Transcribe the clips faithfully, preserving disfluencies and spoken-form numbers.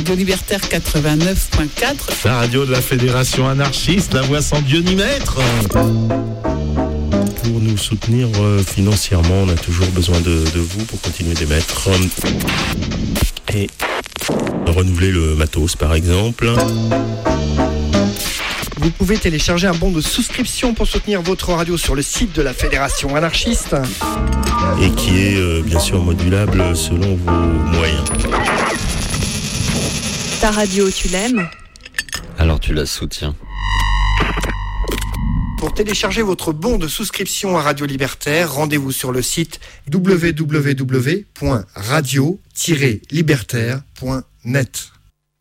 Radio Libertaire quatre-vingt-neuf point quatre. La radio de la Fédération anarchiste, la voix sans Dieu ni maître. Pour nous soutenir euh, financièrement, on a toujours besoin de, de vous pour continuer d'émettre. Et renouveler le matos, par exemple. Vous pouvez télécharger un bon de souscription pour soutenir votre radio sur le site de la Fédération anarchiste. Et qui est euh, bien sûr modulable selon vos moyens. Ta radio, tu l'aimes ? Alors tu la soutiens. Pour télécharger votre bon de souscription à Radio Libertaire, rendez-vous sur le site w w w point radio tiret libertaire point net.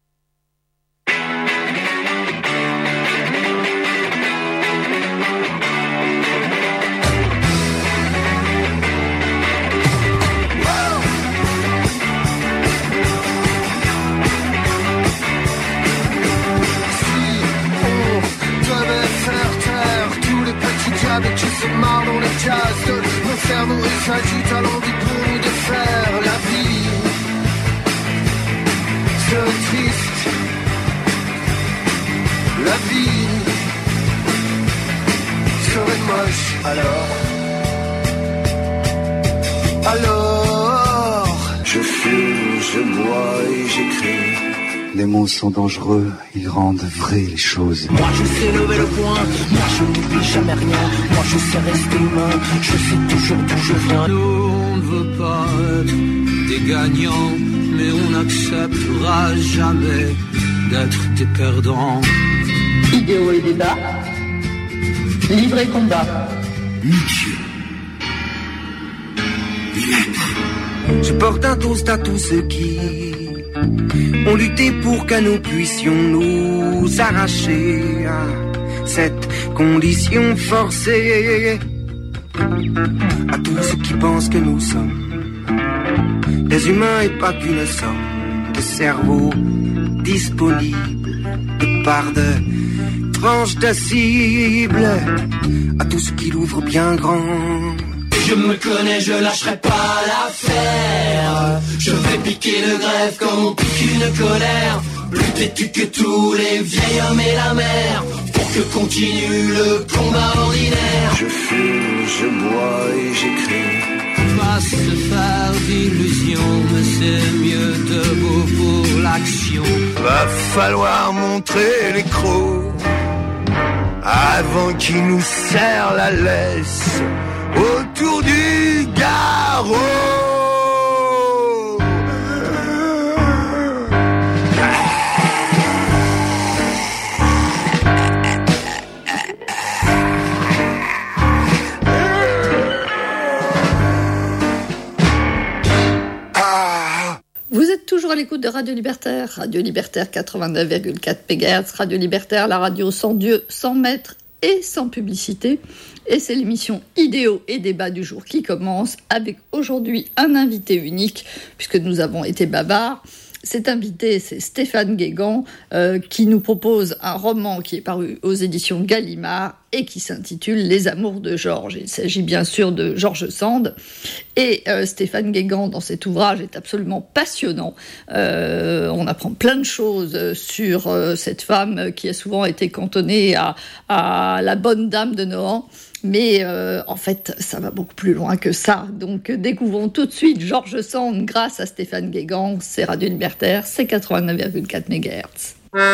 Qui se marre dans les cases de nos cerveaux et s'agite à l'envie pour nous défaire. La vie serait triste. La vie serait moche. Alors, alors, je fume, je bois et j'écris. Les mots sont dangereux, ils rendent vraies les choses. Moi je sais lever le poing, moi je n'oublie jamais rien. Moi je sais rester humain, je sais toujours d'où je viens. Nous on ne veut pas être des gagnants, mais on n'acceptera jamais d'être des perdants. Idéaux et débat, livre et combat. Nietzsche. Je porte un toast à tous ceux qui ont lutté pour que nous puissions nous arracher à cette condition forcée. À tous ceux qui pensent que nous sommes des humains et pas qu'une somme de cerveaux disponibles de part de tranches de cible. À tous ceux qui l'ouvrent bien grand. Je me connais, je lâcherai pas l'affaire. Je vais piquer le greffe comme on pique une colère. Plus têtu que tous les vieils hommes et la mer. Pour que continue le combat ordinaire. Je fume, je bois et j'écris. Pas se faire d'illusions, mais c'est mieux debout pour l'action. Va falloir montrer les crocs avant qu'ils nous serrent la laisse autour du garrot. Vous êtes toujours à l'écoute de Radio Libertaire, Radio Libertaire quatre-vingt-neuf virgule quatre mégahertz, Radio Libertaire, la radio sans Dieu, sans maître et sans publicité. Et c'est l'émission Idéaux et débat du jour qui commence avec aujourd'hui un invité unique, puisque nous avons été bavards. Cet invité, c'est Stéphane Guégan, euh, qui nous propose un roman qui est paru aux éditions Gallimard et qui s'intitule « Les amours de Georges ». Il s'agit bien sûr de George Sand. Et euh, Stéphane Guégan, dans cet ouvrage, est absolument passionnant. Euh, on apprend plein de choses sur euh, cette femme qui a souvent été cantonnée à, à la bonne dame de Nohant. Mais euh, en fait, ça va beaucoup plus loin que ça. Donc, découvrons tout de suite George Sand grâce à Stéphane Guégan. C'est Radio Libertaire, c'est quatre-vingt-neuf virgule quatre mégahertz.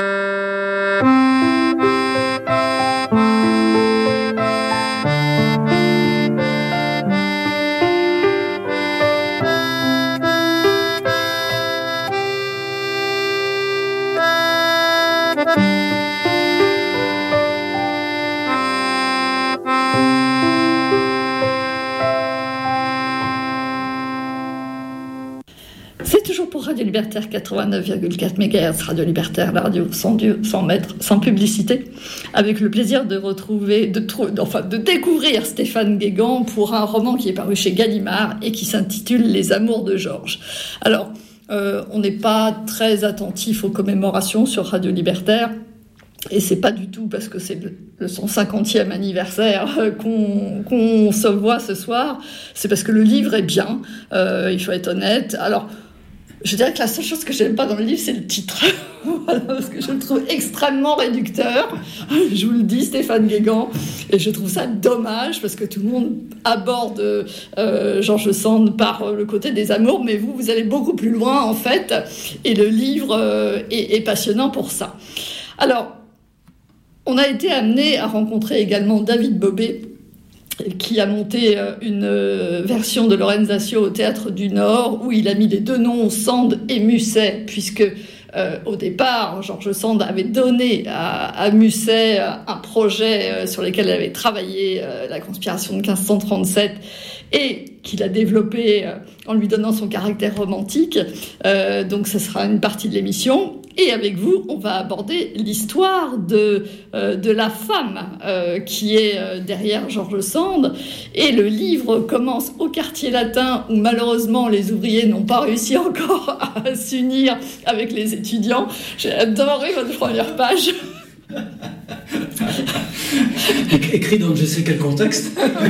Pour Radio Libertaire quatre-vingt-neuf virgule quatre mégahertz, Radio Libertaire, la radio sans Dieu, sans maître, sans publicité, avec le plaisir de retrouver, de, enfin, de découvrir Stéphane Guégan pour un roman qui est paru chez Gallimard et qui s'intitule « Les amours de Georges ». Alors, euh, on n'est pas très attentif aux commémorations sur Radio Libertaire, et c'est pas du tout parce que c'est le, le cent cinquantième anniversaire qu'on, qu'on se voit ce soir, c'est parce que le livre est bien, euh, il faut être honnête. Alors, Je dirais que la seule chose que j'aime pas dans le livre, c'est le titre. Voilà, parce que je le trouve extrêmement réducteur. Je vous le dis, Stéphane Guégan. Et je trouve ça dommage, parce que tout le monde aborde euh, George Sand par le côté des amours, mais vous, vous allez beaucoup plus loin, en fait. Et le livre euh, est, est passionnant pour ça. Alors, on a été amené à rencontrer également David Bobet, qui a monté une version de Lorenzaccio au Théâtre du Nord, où il a mis les deux noms, Sand et Musset, puisque euh, au départ, George Sand avait donné à, à Musset un projet sur lequel il avait travaillé, euh, la conspiration de quinze cent trente-sept, et qu'il a développé en lui donnant son caractère romantique. Euh, donc ce sera une partie de l'émission. Et avec vous, on va aborder l'histoire de, euh, de la femme euh, qui est euh, derrière George Sand. Et le livre commence au quartier latin, où malheureusement les ouvriers n'ont pas réussi encore à s'unir avec les étudiants. J'ai adoré votre première page. Écrit dans je sais quel contexte.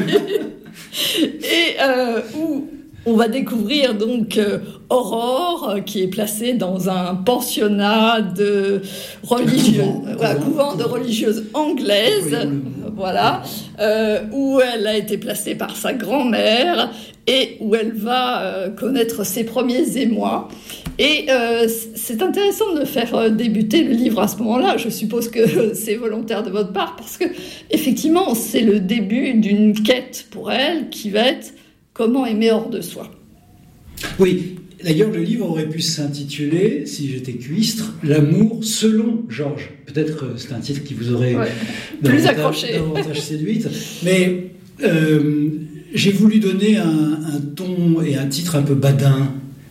Et euh, où on va découvrir donc euh, Aurore, euh, qui est placée dans un pensionnat de religieuses, couvent, voilà, couvent, couvent de religieuses anglaises, oui, oui, oui. Voilà, euh, où elle a été placée par sa grand-mère et où elle va euh, connaître ses premiers émois. Et euh, c'est intéressant de faire euh, débuter le livre à ce moment-là. Je suppose que c'est volontaire de votre part, parce que effectivement, c'est le début d'une quête pour elle qui va être comment aimer hors de soi. Oui, d'ailleurs, le livre aurait pu s'intituler, si j'étais cuistre, L'amour selon Georges. Peut-être que c'est un titre qui vous aurait ouais, plus accroché, davantage séduite. Mais euh, j'ai voulu donner un, un ton et un titre un peu badin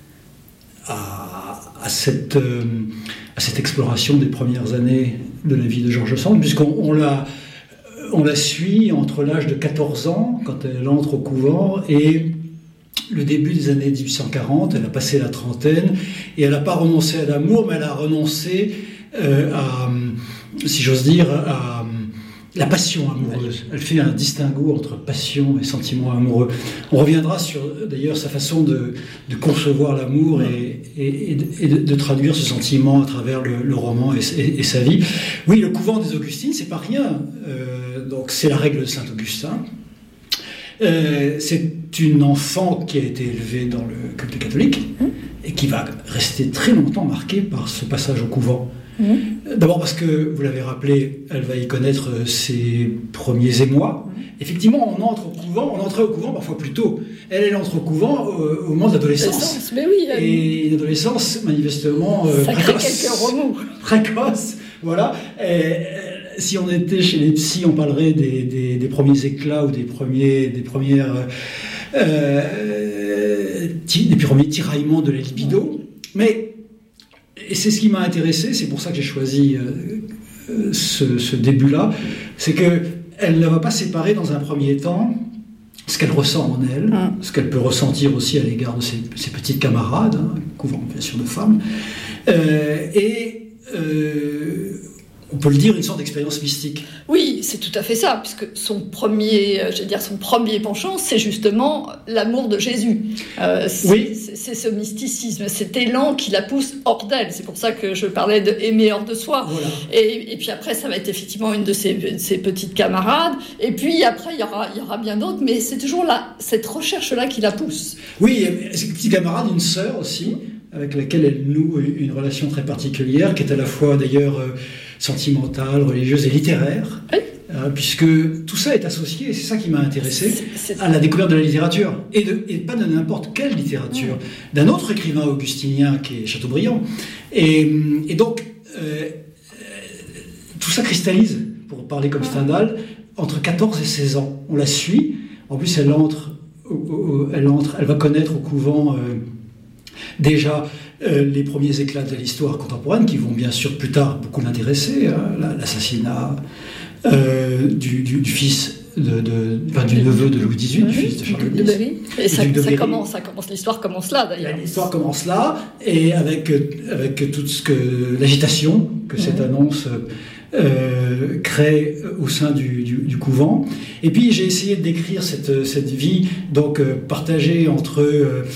à, à, cette, euh, à cette exploration des premières années de la vie de George Sand, puisqu'on on l'a, on la suit entre l'âge de quatorze ans, quand elle entre au couvent, et le début des années dix-huit cent quarante. Elle a passé la trentaine, et elle n'a pas renoncé à l'amour, mais elle a renoncé euh, à, si j'ose dire, à la passion amoureuse. Elle fait un distinguo entre passion et sentiment amoureux. On reviendra sur, d'ailleurs, sa façon de, de concevoir l'amour et, et, et de, de traduire ce sentiment à travers le, le roman et, et, et sa vie. Oui, le couvent des Augustines, c'est pas rien. Euh, donc, c'est la règle de Saint-Augustin. Euh, c'est une enfant qui a été élevée dans le culte catholique et qui va rester très longtemps marquée par ce passage au couvent. Mmh. D'abord parce que, vous l'avez rappelé, elle va y connaître ses premiers émois. Mmh. Effectivement, on entre au couvent, on entrait au couvent parfois plus tôt. Elle, elle entre au couvent au, au moment de l'adolescence. Mais oui, elle... Et l'adolescence, manifestement, euh, ça précoce. crée quelques remous. Précoce, voilà. Et, si on était chez les psys, on parlerait des, des, des premiers éclats ou des, premiers, des, premières, euh, ti, des premiers tiraillements de la libido. Mais et c'est ce qui m'a intéressé, c'est pour ça que j'ai choisi euh, ce, ce début-là, c'est qu'elle ne va pas séparer dans un premier temps ce qu'elle ressent en elle, mmh. ce qu'elle peut ressentir aussi à l'égard de ses, ses petites camarades, hein, couvent bien sûr de femmes, euh, et euh, on peut le dire, une sorte d'expérience mystique. Oui, c'est tout à fait ça, puisque son premier, je veux dire, son premier penchant, c'est justement l'amour de Jésus. Euh, c'est, oui. c'est, c'est ce mysticisme, cet élan qui la pousse hors d'elle. C'est pour ça que je parlais de aimer hors de soi. Voilà. Et, et puis après, ça va être effectivement une de ses, de ses petites camarades. Et puis après, il y aura, il y aura bien d'autres, mais c'est toujours là, cette recherche-là qui la pousse. Oui, ses petites camarades, une sœur aussi, avec laquelle elle noue une relation très particulière, qui est à la fois d'ailleurs euh, sentimentale, religieuse et littéraire, oui. euh, puisque tout ça est associé, et c'est ça qui m'a intéressé, c'est, c'est... à la découverte de la littérature, et, de, et pas de n'importe quelle littérature, oui. d'un autre écrivain augustinien qui est Chateaubriand. Et, et donc, euh, tout ça cristallise, pour parler comme Stendhal, entre quatorze et seize ans. On la suit, en plus elle entre, au, au, elle, entre elle va connaître au couvent... Euh, Déjà, euh, les premiers éclats de l'histoire contemporaine qui vont bien sûr plus tard beaucoup l'intéresser, hein, l'assassinat euh, du, du, du fils, de, de, enfin, du neveu de Louis dix-huit, du fils de Charles de Berry. Et ça, ça commence, ça commence, l'histoire commence là d'ailleurs. L'histoire commence là, et avec, avec toute ce que, l'agitation que cette mmh. annonce euh, crée au sein du, du, du couvent. Et puis j'ai essayé de décrire cette, cette vie donc, euh, partagée entre... Euh,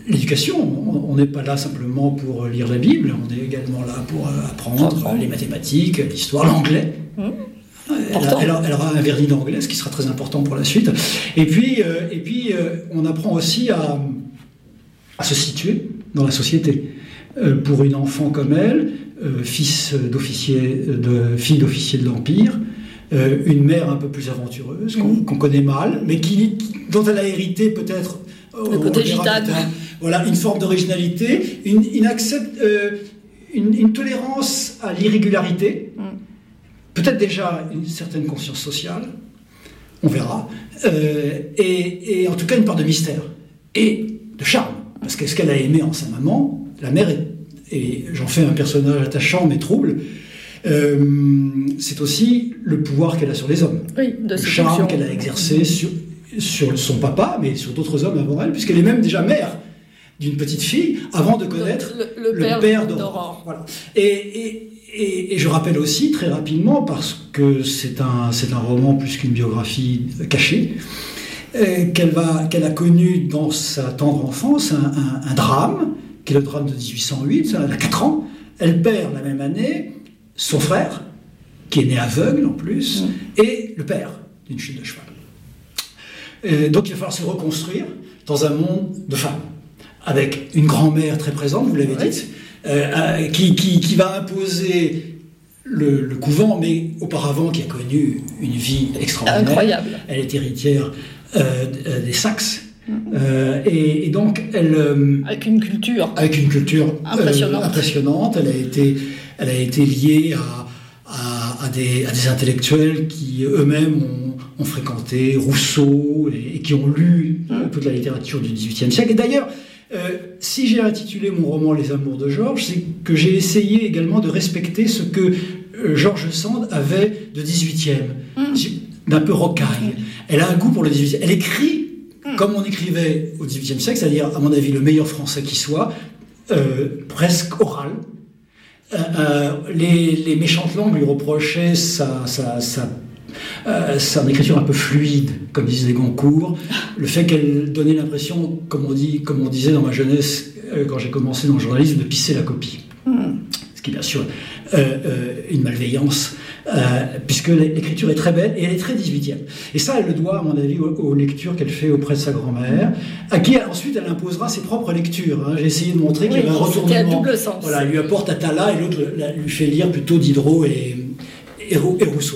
l'éducation. On n'est pas là simplement pour lire la Bible, on est également là pour apprendre les mathématiques, l'histoire, l'anglais. Mmh. Elle, a, elle, a, elle aura un vernis d'anglais, ce qui sera très important pour la suite. Et puis, euh, et puis euh, on apprend aussi à, à se situer dans la société. Euh, pour une enfant comme elle, euh, fils d'officier, de, fille d'officier de l'Empire, euh, une mère un peu plus aventureuse, qu'on, qu'on connaît mal, mais qui, qui, dont elle a hérité peut-être... Le côté gitane. Voilà, une forme d'originalité, une, une, accept, euh, une, une tolérance à l'irrégularité, mm. peut-être déjà une certaine conscience sociale, on verra, euh, et, et en tout cas une part de mystère et de charme, parce que ce qu'elle a aimé en sa maman, la mère, est, et j'en fais un personnage attachant mais trouble, euh, c'est aussi le pouvoir qu'elle a sur les hommes, oui, de le charme fonctions. Qu'elle a exercé mmh. sur, sur son papa, mais sur d'autres hommes avant elle, puisqu'elle est même déjà mère d'une petite fille avant de connaître le, le, le, le père, père d'Aurore. d'Aurore. Voilà. Et, et, et, et je rappelle aussi très rapidement, parce que c'est un, c'est un roman plus qu'une biographie cachée, euh, qu'elle, va, qu'elle a connu dans sa tendre enfance un, un, un drame, qui est le drame de dix-huit cent huit, elle a quatre ans, elle perd la même année son frère, qui est né aveugle en plus, mmh. et le père d'une chute de cheval. Et donc il va falloir se reconstruire dans un monde de femmes, avec une grand-mère très présente, vous l'avez oui. dit, euh, qui, qui, qui va imposer le, le couvent, mais auparavant qui a connu une vie extraordinaire. Incroyable. Elle est héritière euh, des Saxe. Mmh. Euh, et, et donc elle... Euh, avec une culture. Avec une culture impressionnante. Euh, impressionnante. Elle a été, elle a été liée à, à, à, des, à des intellectuels qui eux-mêmes ont ont fréquenté Rousseau et, et qui ont lu mmh. toute la littérature du dix-huitième siècle. Et d'ailleurs, euh, si j'ai intitulé mon roman Les Amours de Georges, c'est que j'ai essayé également de respecter ce que euh, George Sand avait de dix-huitième, mmh. d'un peu rocaille. Mmh. Elle a un goût pour le dix-huitième. Elle écrit mmh. comme on écrivait au dix-huitième siècle, c'est-à-dire, à mon avis, le meilleur français qui soit, euh, presque oral. Euh, euh, les, les méchantes langues lui reprochaient sa... sa, sa Euh, c'est une écriture un peu fluide, comme disait Goncourt. Le fait qu'elle donnait l'impression, comme on, dit, comme on disait dans ma jeunesse, euh, quand j'ai commencé dans le journalisme, de pisser la copie. Mm. Ce qui est bien sûr euh, euh, une malveillance, euh, puisque l'écriture est très belle et elle est très dix-huitième. Et ça, elle le doit, à mon avis, aux, aux lectures qu'elle fait auprès de sa grand-mère, à qui elle, ensuite elle imposera ses propres lectures. Hein. J'ai essayé de montrer oui, qu'il y avait un retournement. À double sens. Voilà, elle lui apporte Atala et l'autre lui fait lire plutôt Diderot et, et, et Rousseau.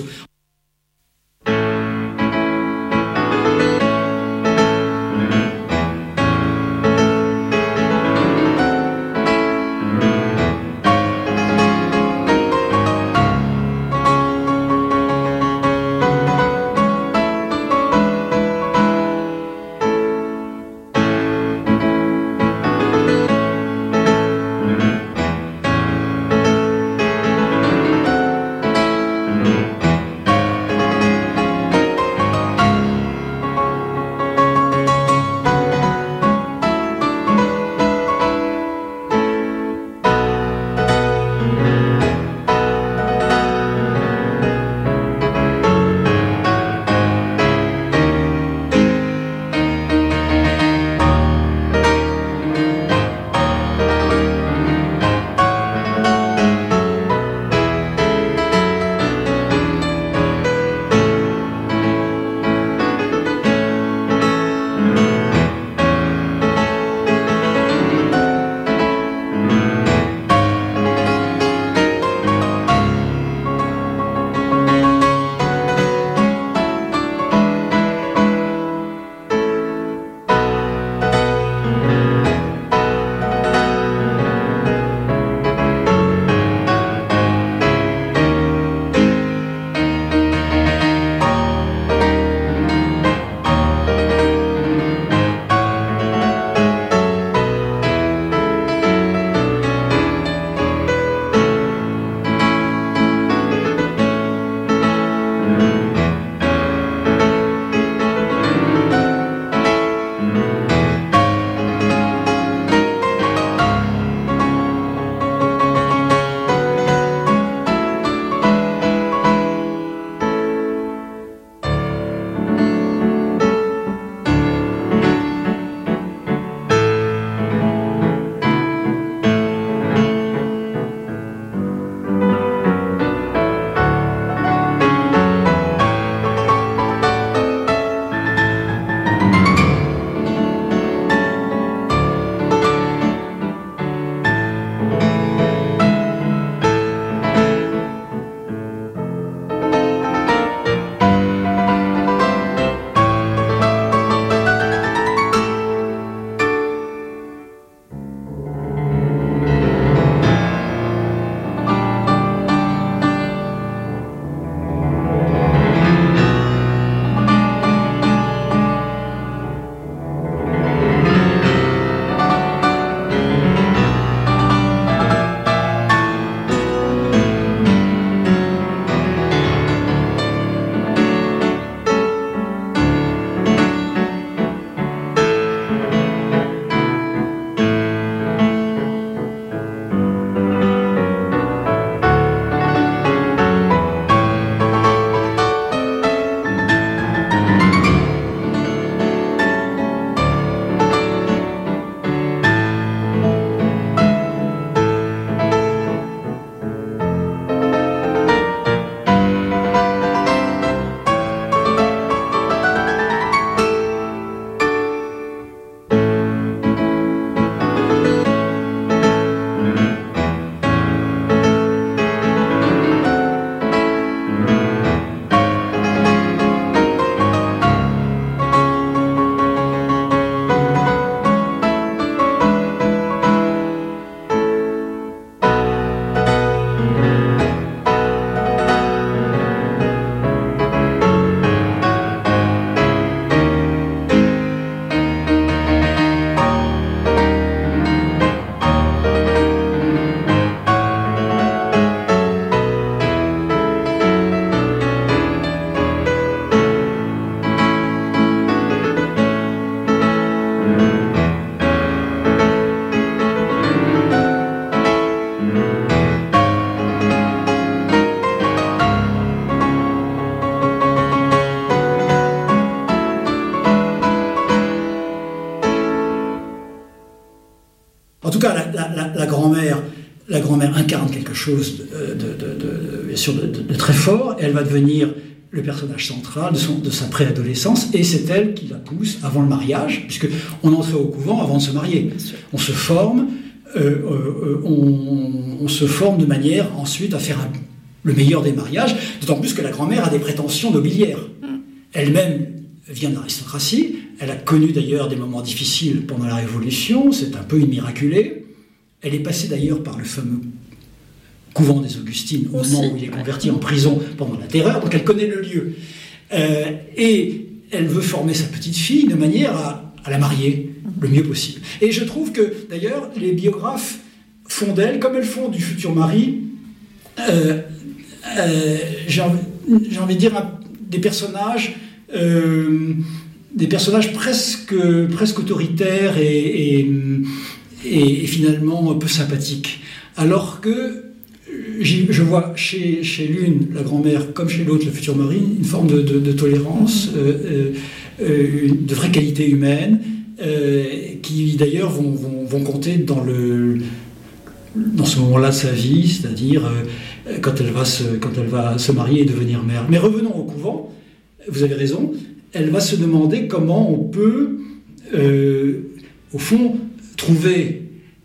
En tout cas, la, la, la, la grand-mère, la grand-mère incarne quelque chose de, de, de, de, bien sûr de, de, de très fort. Elle va devenir le personnage central de, son, de sa préadolescence, et c'est elle qui la pousse avant le mariage, puisque on entrait au couvent avant de se marier. On se forme, euh, euh, on, on se forme de manière ensuite à faire un, le meilleur des mariages, d'autant plus que la grand-mère a des prétentions nobiliaires. Elle-même vient de l'aristocratie, elle a connu d'ailleurs des moments difficiles pendant la Révolution, c'est un peu une miraculée. Elle est passée d'ailleurs par le fameux couvent des Augustines au moment où il est converti en prison pendant la Terreur, donc elle connaît le lieu. Euh, et elle veut former sa petite fille de manière à, à la marier le mieux possible. Et je trouve que d'ailleurs les biographes font d'elle, comme elles font du futur mari, euh, euh, j'ai envie, j'ai envie de dire un, des personnages... Euh, des personnages presque, presque autoritaires et, et, et, et finalement peu sympathiques. Alors que je vois chez, chez l'une, la grand-mère, comme chez l'autre, le futur mari, une forme de, de, de tolérance, euh, euh, de vraie qualité humaine, euh, qui d'ailleurs vont, vont, vont compter dans, le, dans ce moment-là de sa vie, c'est-à-dire euh, quand, elle va se, quand elle va se marier et devenir mère. Mais revenons au couvent, vous avez raison, elle va se demander comment on peut, euh, au fond, trouver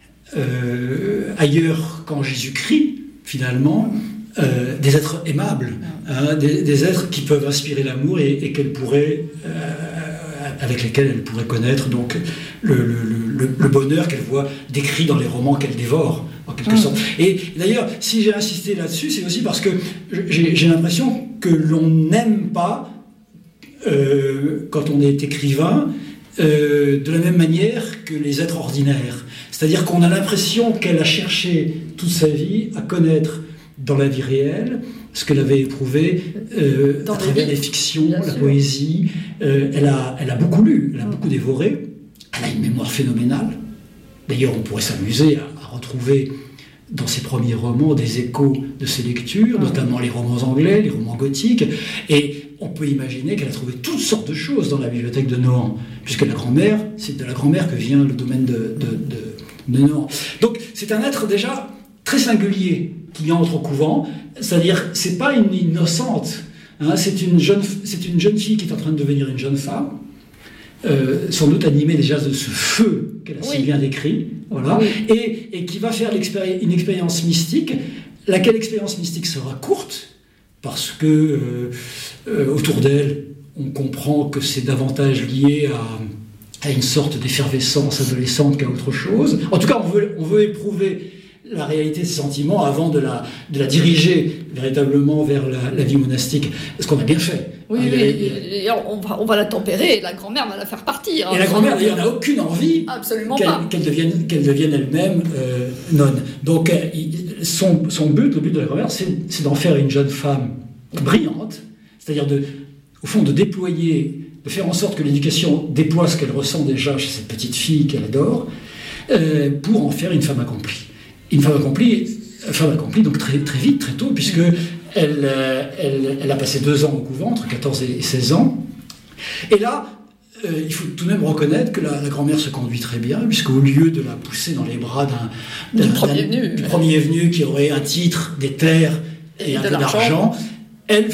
euh, ailleurs qu'en Jésus-Christ, finalement, euh, des êtres aimables, hein, des, des êtres qui peuvent inspirer l'amour et, et qu'elle pourrait, euh, avec lesquels elle pourrait connaître donc le, le, le, le bonheur qu'elle voit décrit dans les romans qu'elle dévore, en quelque mmh. sorte. Et d'ailleurs, si j'ai insisté là-dessus, c'est aussi parce que j'ai, j'ai l'impression que l'on n'aime pas, euh, quand on est écrivain, euh, de la même manière que les êtres ordinaires. C'est-à-dire qu'on a l'impression qu'elle a cherché toute sa vie à connaître dans la vie réelle ce qu'elle avait éprouvé euh, à travers les fictions, la sûr. poésie. Euh, elle, a, elle a beaucoup lu, elle a beaucoup dévoré. Elle a une mémoire phénoménale. D'ailleurs, on pourrait s'amuser à, à retrouver dans ses premiers romans des échos de ses lectures, ah. notamment les romans anglais, les romans gothiques. Et on peut imaginer qu'elle a trouvé toutes sortes de choses dans la bibliothèque de Nohant, puisque la grand-mère, c'est de la grand-mère que vient le domaine de, de, de, de Nohant. Donc, c'est un être déjà très singulier qui entre au couvent, c'est-à-dire c'est pas une innocente, hein, c'est une jeune, c'est une jeune fille qui est en train de devenir une jeune femme, euh, sans doute animée déjà de ce feu qu'elle a oui. si bien décrit, voilà, oui. et, et qui va faire une expérience mystique, laquelle expérience mystique sera courte, parce que euh, euh, autour d'elle, on comprend que c'est davantage lié à, à une sorte d'effervescence adolescente qu'à autre chose. En tout cas, on veut, on veut éprouver la réalité de ses sentiments avant de la, de la diriger véritablement vers la, la vie monastique. Ce qu'on a bien fait. Oui, oui, et, et on, va, on va la tempérer et la grand-mère va la faire partir. Et hein, la grand-mère, d'ailleurs, n'a aucune envie Absolument qu'elle, pas. qu'elle, devienne, qu'elle devienne elle-même euh, nonne. Donc, euh, son, son but, le but de la grand-mère, c'est, c'est d'en faire une jeune femme brillante, c'est-à-dire, de, au fond, de déployer, de faire en sorte que l'éducation déploie ce qu'elle ressent déjà chez cette petite fille qu'elle adore, euh, pour en faire une femme accomplie. Une femme accomplie, femme accomplie donc très, très vite, très tôt, puisque elle, elle, elle a passé deux ans au couvent, entre quatorze et seize ans. Et là, euh, il faut tout de même reconnaître que la, la grand-mère se conduit très bien, puisqu'au lieu de la pousser dans les bras d'un, d'un, du, premier d'un, venu. du premier venu qui aurait un titre, des terres et, et un peu l'argent, d'argent, elle,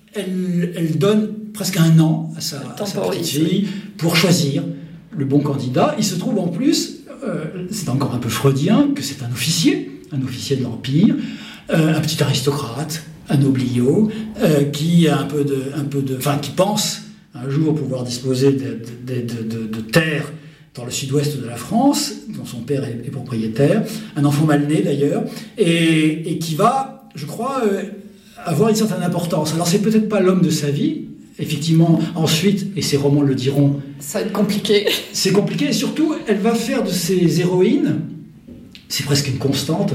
elle, elle donne presque un an à sa, à sa petite fille pour choisir le bon candidat. Il se trouve en plus, euh, c'est encore un peu freudien, que c'est un officier, un officier de l'Empire, euh, un petit aristocrate, un nobliau, euh, qui a un peu de, un peu de, enfin, qui pense un jour pouvoir disposer de, de, de, de, de terres dans le sud-ouest de la France, dont son père est, est propriétaire, un enfant mal né d'ailleurs, et, et qui va, je crois, euh, avoir une certaine importance. Alors c'est peut-être pas l'homme de sa vie. Effectivement, ensuite, et ses romans le diront... Ça va être compliqué. C'est compliqué, et surtout, elle va faire de ses héroïnes, c'est presque une constante,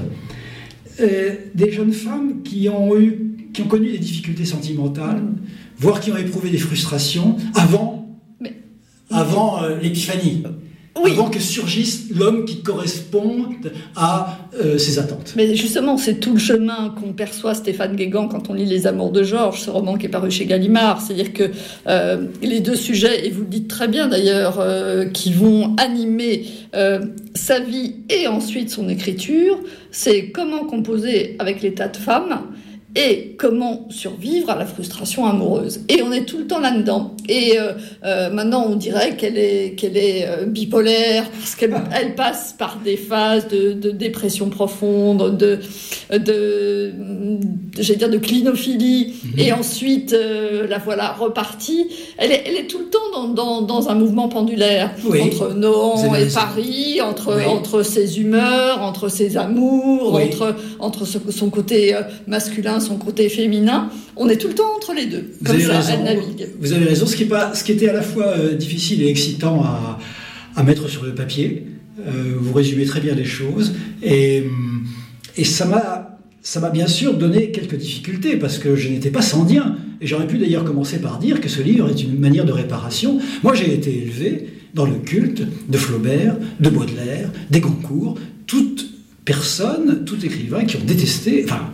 euh, des jeunes femmes qui ont, eu, qui ont connu des difficultés sentimentales, mmh. voire qui ont éprouvé des frustrations avant, Mais... avant euh, l'épiphanie. Oui. Avant que surgisse l'homme qui corresponde à euh, ses attentes. Mais justement, c'est tout le chemin qu'on perçoit Stéphane Guégan quand on lit Les Amours de Georges, ce roman qui est paru chez Gallimard. C'est-à-dire que euh, les deux sujets, et vous le dites très bien d'ailleurs, euh, qui vont animer euh, sa vie et ensuite son écriture, c'est comment composer avec les tas de femmes et comment survivre à la frustration amoureuse. Et on est tout le temps là-dedans. Et euh, euh, maintenant, on dirait qu'elle est, qu'elle est euh, bipolaire, parce qu'elle elle passe par des phases de, de dépression profonde, de, de, de, j'allais dire de clinophilie, mmh. et ensuite, euh, la voilà repartie. Elle est, elle est tout le temps dans, dans, dans un mouvement pendulaire, oui. entre Nohant et Paris, entre, oui. entre ses humeurs, entre ses amours, oui. entre, entre son côté masculin, son côté féminin, on est tout le temps entre les deux. Vous comme avez ça, raison, elle navigue. Vous avez raison, ce qui, est pas, ce qui était à la fois euh, difficile et excitant à, à mettre sur le papier. Euh, vous résumez très bien les choses. Et, et ça m'a, ça m'a bien sûr donné quelques difficultés, parce que je n'étais pas sandien. Et j'aurais pu d'ailleurs commencer par dire que ce livre est une manière de réparation. Moi, j'ai été élevé dans le culte de Flaubert, de Baudelaire, des Goncourt, toutes personnes, tout écrivain qui ont détesté... Enfin,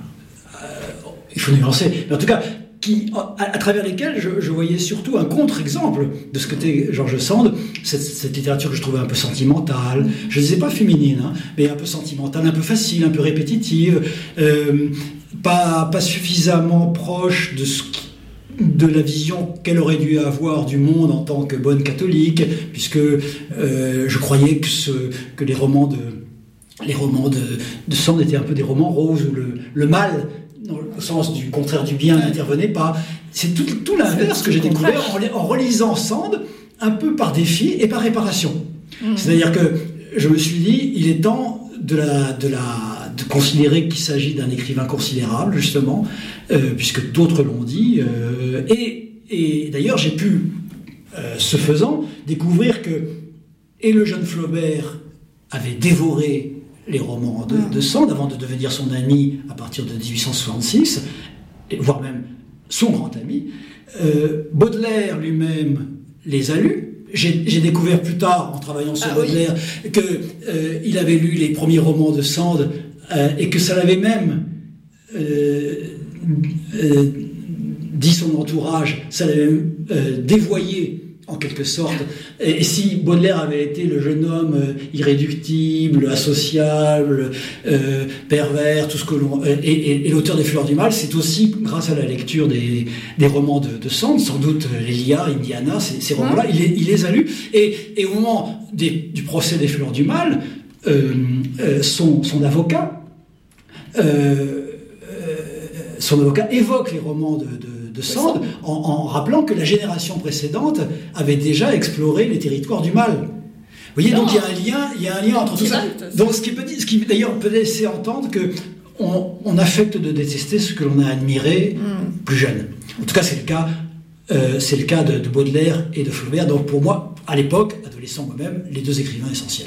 il faut nuancer, mais en tout cas, qui, à, à travers lesquels je, je voyais surtout un contre-exemple de ce qu'était George Sand, cette, cette littérature que je trouvais un peu sentimentale, je ne disais pas féminine, hein, mais un peu sentimentale, un peu facile, un peu répétitive, euh, pas, pas suffisamment proche de ce qui, de la vision qu'elle aurait dû avoir du monde en tant que bonne catholique, puisque euh, je croyais que, ce, que les romans de, les romans de, de Sand étaient un peu des romans roses, où le, le mal, dans le sens du contraire du bien, n'intervenait pas. C'est tout, tout l'inverse que j'ai découvert en, en relisant Sand, un peu par défi et par réparation. Mmh. C'est-à-dire que je me suis dit, il est temps de, la, de, la, de considérer qu'il s'agit d'un écrivain considérable, justement, euh, puisque d'autres l'ont dit. Euh, et, et d'ailleurs, j'ai pu, euh, ce faisant, découvrir que et le jeune Flaubert avait dévoré les romans de, de Sand avant de devenir son ami à partir de dix-huit cent soixante-six, et voire même son grand ami. Euh, Baudelaire lui-même les a lus. J'ai, j'ai découvert plus tard, en travaillant sur ah, Baudelaire, oui. qu'il euh, avait lu les premiers romans de Sand euh, et que ça l'avait même euh, euh, dit son entourage, ça l'avait euh, dévoyé en quelque sorte. Et, et si Baudelaire avait été le jeune homme euh, irréductible, associable, euh, pervers, tout ce que l'on... Et, et, et l'auteur des Fleurs du Mal, c'est aussi grâce à la lecture des, des romans de, de Sand, sans doute Lélia, Indiana, ces, ces romans-là, il, il les a lus. Et, et au moment des, du procès des Fleurs du Mal, euh, euh, son, son avocat, euh, euh, son avocat évoque les romans de, de de Sand, en, en rappelant que la génération précédente avait déjà exploré les territoires du mal. Vous voyez, non. donc il y a un lien, il y a un lien entre tout ça. Donc ce qui peut, ce qui d'ailleurs peut laisser entendre que on, on affecte de détester ce que l'on a admiré mm. plus jeune. En tout cas, c'est le cas, euh, c'est le cas de, de Baudelaire et de Flaubert. Donc pour moi, à l'époque, adolescent moi-même, les deux écrivains essentiels.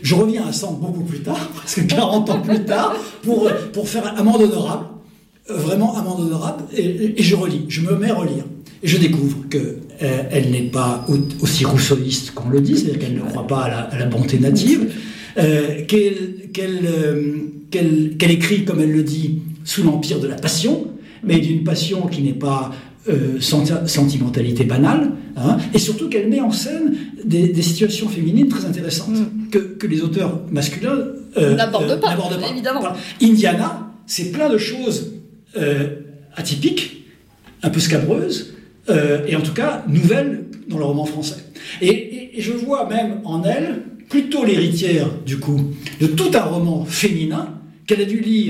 je reviens à Sand beaucoup plus tard, presque quarante ans plus tard, pour, pour faire Amende honorable, euh, vraiment Amende honorable, et, et je relis, je me mets à relire. Et je découvre qu'elle euh, n'est pas aussi rousseauiste qu'on le dit, c'est-à-dire qu'elle ne croit pas à la, à la bonté native, euh, qu'elle, qu'elle, euh, qu'elle, qu'elle écrit, comme elle le dit, sous l'empire de la passion, mais d'une passion qui n'est pas euh, senti- sentimentalité banale, hein, et surtout qu'elle met en scène des, des situations féminines très intéressantes, mm. que, que les auteurs masculins euh, n'abordent euh, pas, n'abordent pas. Évidemment. Voilà. Indiana, c'est plein de choses euh, atypiques, un peu scabreuses, Euh, et en tout cas nouvelle dans le roman français. Et, et, et je vois même en elle plutôt l'héritière, du coup, de tout un roman féminin qu'elle a dû lire,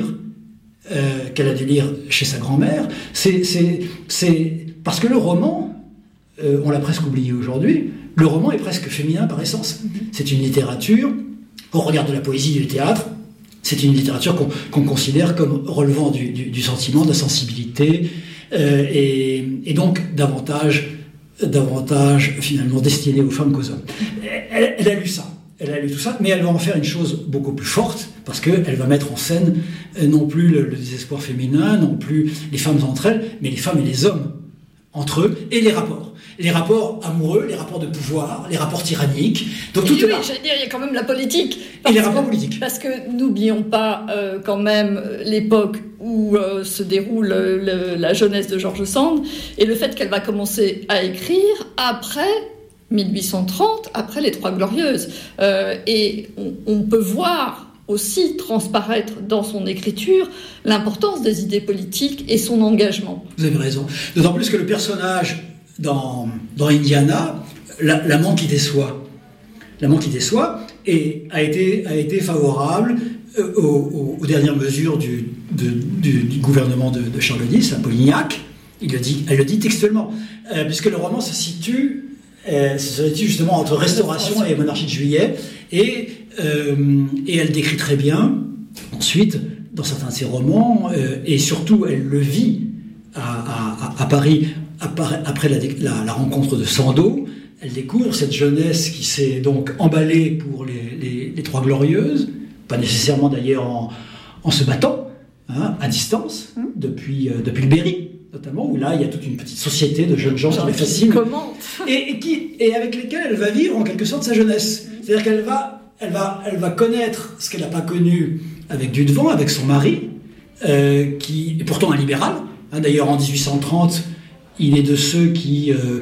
euh, qu'elle a dû lire chez sa grand-mère. C'est, c'est, c'est parce que le roman, euh, on l'a presque oublié aujourd'hui, le roman est presque féminin par essence. C'est une littérature, au regard de la poésie et du théâtre, c'est une littérature qu'on, qu'on considère comme relevant du, du, du sentiment, de la sensibilité, Euh, et, et donc davantage, davantage finalement destiné aux femmes qu'aux hommes. Elle, elle a lu ça, elle a lu tout ça, mais elle va en faire une chose beaucoup plus forte, parce qu'elle va mettre en scène euh, non plus le, le désespoir féminin, non plus les femmes entre elles, mais les femmes et les hommes entre eux, et les rapports. Les rapports amoureux, les rapports de pouvoir, les rapports tyranniques. Donc oui, tout oui, est là. j'allais dire, il y a quand même la politique. Et les rapports politiques. Parce que n'oublions pas euh, quand même l'époque où euh, se déroule le, la jeunesse de George Sand, et le fait qu'elle va commencer à écrire après mille huit cent trente, après les Trois Glorieuses. Euh, et on, on peut voir aussi transparaître dans son écriture l'importance des idées politiques et son engagement. Vous avez raison. D'autant plus que le personnage dans, dans Indiana, la, l'amant qui déçoit, l'amant qui déçoit, et a été, a été favorable euh, aux, aux, aux dernières mesures du, de, du, du gouvernement de, de Charles X, à Polignac. Il le dit, elle le dit textuellement, euh, puisque le roman se situe, euh, se situe justement entre Restauration et Monarchie de Juillet, et, euh, et elle décrit très bien, ensuite, dans certains de ses romans, euh, et surtout elle le vit à, à, à Paris, après la, la, la rencontre de Sandeau. Elle découvre cette jeunesse qui s'est donc emballée pour les, les, les Trois Glorieuses, pas nécessairement d'ailleurs en, en se battant, hein, à distance, mmh. depuis, euh, depuis le Berry, notamment, où là il y a toute une petite société de jeunes gens qui les fascinent, et, et, qui, et avec lesquels elle va vivre en quelque sorte sa jeunesse. C'est-à-dire qu'elle va, elle va, elle va connaître ce qu'elle n'a pas connu avec Dudevant, avec son mari, euh, qui est pourtant un libéral. Hein, d'ailleurs, en dix-huit cent trente, il est de ceux qui euh,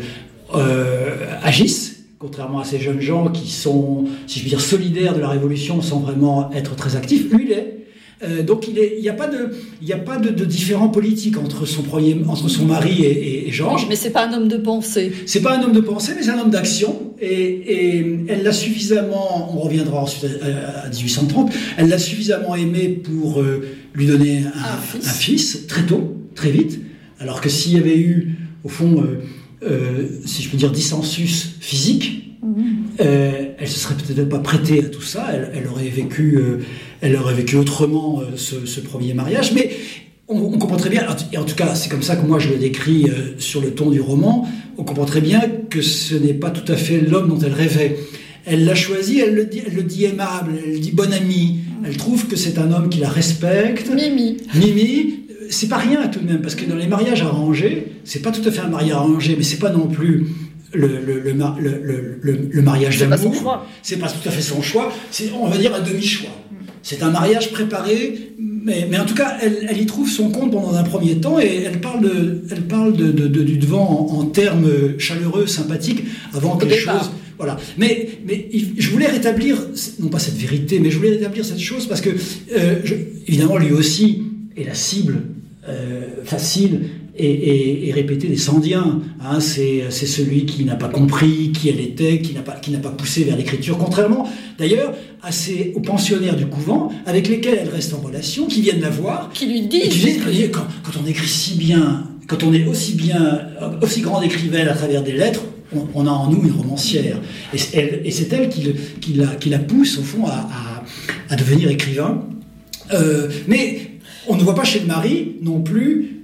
euh, agissent, contrairement à ces jeunes gens qui sont, si je puis dire, solidaires de la Révolution sans vraiment être très actifs. Lui, il est. Euh, donc, il n'y a pas, de, il y a pas de, de différent politique entre son, premier, entre son mari et, et, et Georges. Mais c'est pas un homme de pensée. C'est pas un homme de pensée, mais c'est un homme d'action. Et, et elle l'a suffisamment, on reviendra ensuite à, à dix-huit cent trente, elle l'a suffisamment aimé pour euh, lui donner un, un, fils. un fils, très tôt, très vite. Alors que s'il y avait eu, au fond, euh, euh, si je peux dire, dissensus physique, mmh. euh, elle se serait peut-être pas prêtée à tout ça. Elle, elle aurait vécu, euh, elle aurait vécu autrement euh, ce, ce premier mariage. Mais on, on comprend très bien, et en tout cas, c'est comme ça que moi je le décris euh, sur le ton du roman. On comprend très bien que ce n'est pas tout à fait l'homme dont elle rêvait. Elle l'a choisi, elle le dit, elle le dit aimable, elle dit bon ami. Mmh. Elle trouve que c'est un homme qui la respecte. Mimi. Mimi. C'est pas rien tout de même, parce que dans les mariages arrangés, c'est pas tout à fait un mariage arrangé, mais c'est pas non plus le, le, le, le, le, le mariage c'est d'amour. Pas son choix. C'est pas tout à fait son choix, c'est, on va dire, un demi-choix. C'est un mariage préparé, mais, mais en tout cas, elle, elle y trouve son compte pendant un premier temps, et elle parle de, elle parle de, de, de, du Dudevant en, en termes chaleureux, sympathiques, avant que les choses... Voilà. Mais, mais je voulais rétablir, non pas cette vérité, mais je voulais rétablir cette chose, parce que, euh, je, évidemment, lui aussi est la cible euh, facile et, et, et répétée des Sandiens. Hein, c'est, c'est celui qui n'a pas compris qui elle était, qui n'a pas, qui n'a pas poussé vers l'écriture, contrairement d'ailleurs à ces, aux pensionnaires du couvent avec lesquels elle reste en relation, qui viennent la voir, qui lui disent, qui disent quand, quand on écrit si bien, quand on est aussi bien, aussi grande écrivaine à travers des lettres, on, on a en nous une romancière. Et, elle, et c'est elle qui, le, qui, la, qui la pousse au fond à, à, à devenir écrivain. Euh, mais on ne voit pas chez le mari non plus,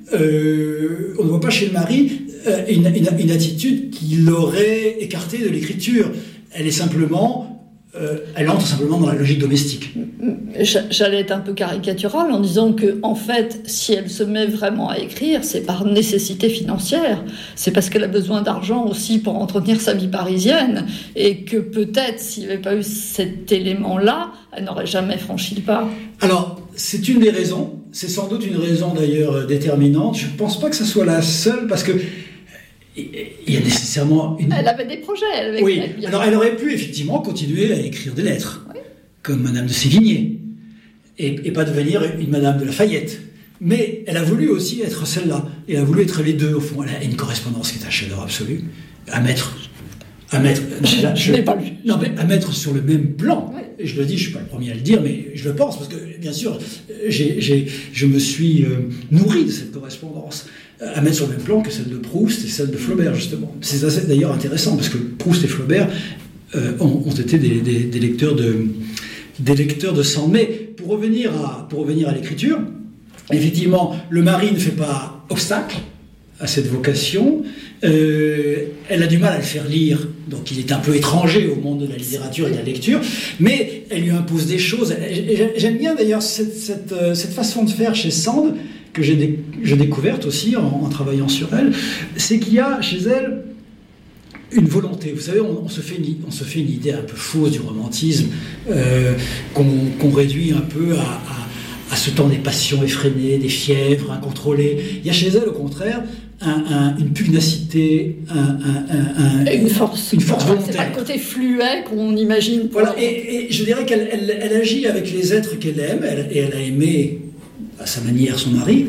euh, on ne voit pas chez le mari euh, une, une, une attitude qui l'aurait écarté de l'écriture. Elle est simplement euh, elle entre simplement dans la logique domestique. J'allais être un peu caricaturale en disant que, en fait, si elle se met vraiment à écrire, c'est par nécessité financière. C'est parce qu'elle a besoin d'argent aussi pour entretenir sa vie parisienne. Et que peut-être, s'il n'y avait pas eu cet élément-là, elle n'aurait jamais franchi le pas. Alors, c'est une des raisons. C'est sans doute une raison d'ailleurs déterminante. Je ne pense pas que ce soit la seule, parce que il y a nécessairement une... Elle avait des projets. Elle avait... Oui, alors elle aurait pu effectivement continuer à écrire des lettres, oui, comme Madame de Sévigné, et, et pas devenir une Madame de Lafayette. Mais elle a voulu aussi être celle-là. Elle a voulu être les deux, au fond. Elle a une correspondance qui est un chef-d'œuvre absolu, à mettre... À mettre, je, là, je, je n'ai pas lu. Non, mais à mettre sur le même plan. Oui. Et je le dis, je ne suis pas le premier à le dire, mais je le pense, parce que, bien sûr, j'ai, j'ai, je me suis euh, nourri de cette correspondance, euh, à mettre sur le même plan que celle de Proust et celle de Flaubert, justement. C'est assez, d'ailleurs intéressant, parce que Proust et Flaubert euh, ont, ont été des, des, des, lecteurs de, des lecteurs de sang. Mais pour revenir à, pour revenir à l'écriture, effectivement, le mari ne fait pas obstacle à cette vocation. Euh, elle a du mal à le faire lire, donc il est un peu étranger au monde de la littérature et de la lecture, mais elle lui impose des choses. J'aime bien d'ailleurs cette, cette, cette façon de faire chez Sand, que j'ai, dé, j'ai découverte aussi en, en travaillant sur elle, c'est qu'il y a chez elle une volonté. Vous savez, on, on, se fait une, on se fait une idée un peu fausse du romantisme, euh, qu'on, qu'on réduit un peu à, à, à ce temps des passions effrénées, des fièvres incontrôlées. Il y a chez elle, au contraire, Un, un, une pugnacité, un, un, un, une force, une force volontaire. C'est pas le côté fluet qu'on imagine. Voilà, et, et je dirais qu'elle elle, elle agit avec les êtres qu'elle aime, elle, et elle a aimé à sa manière son mari,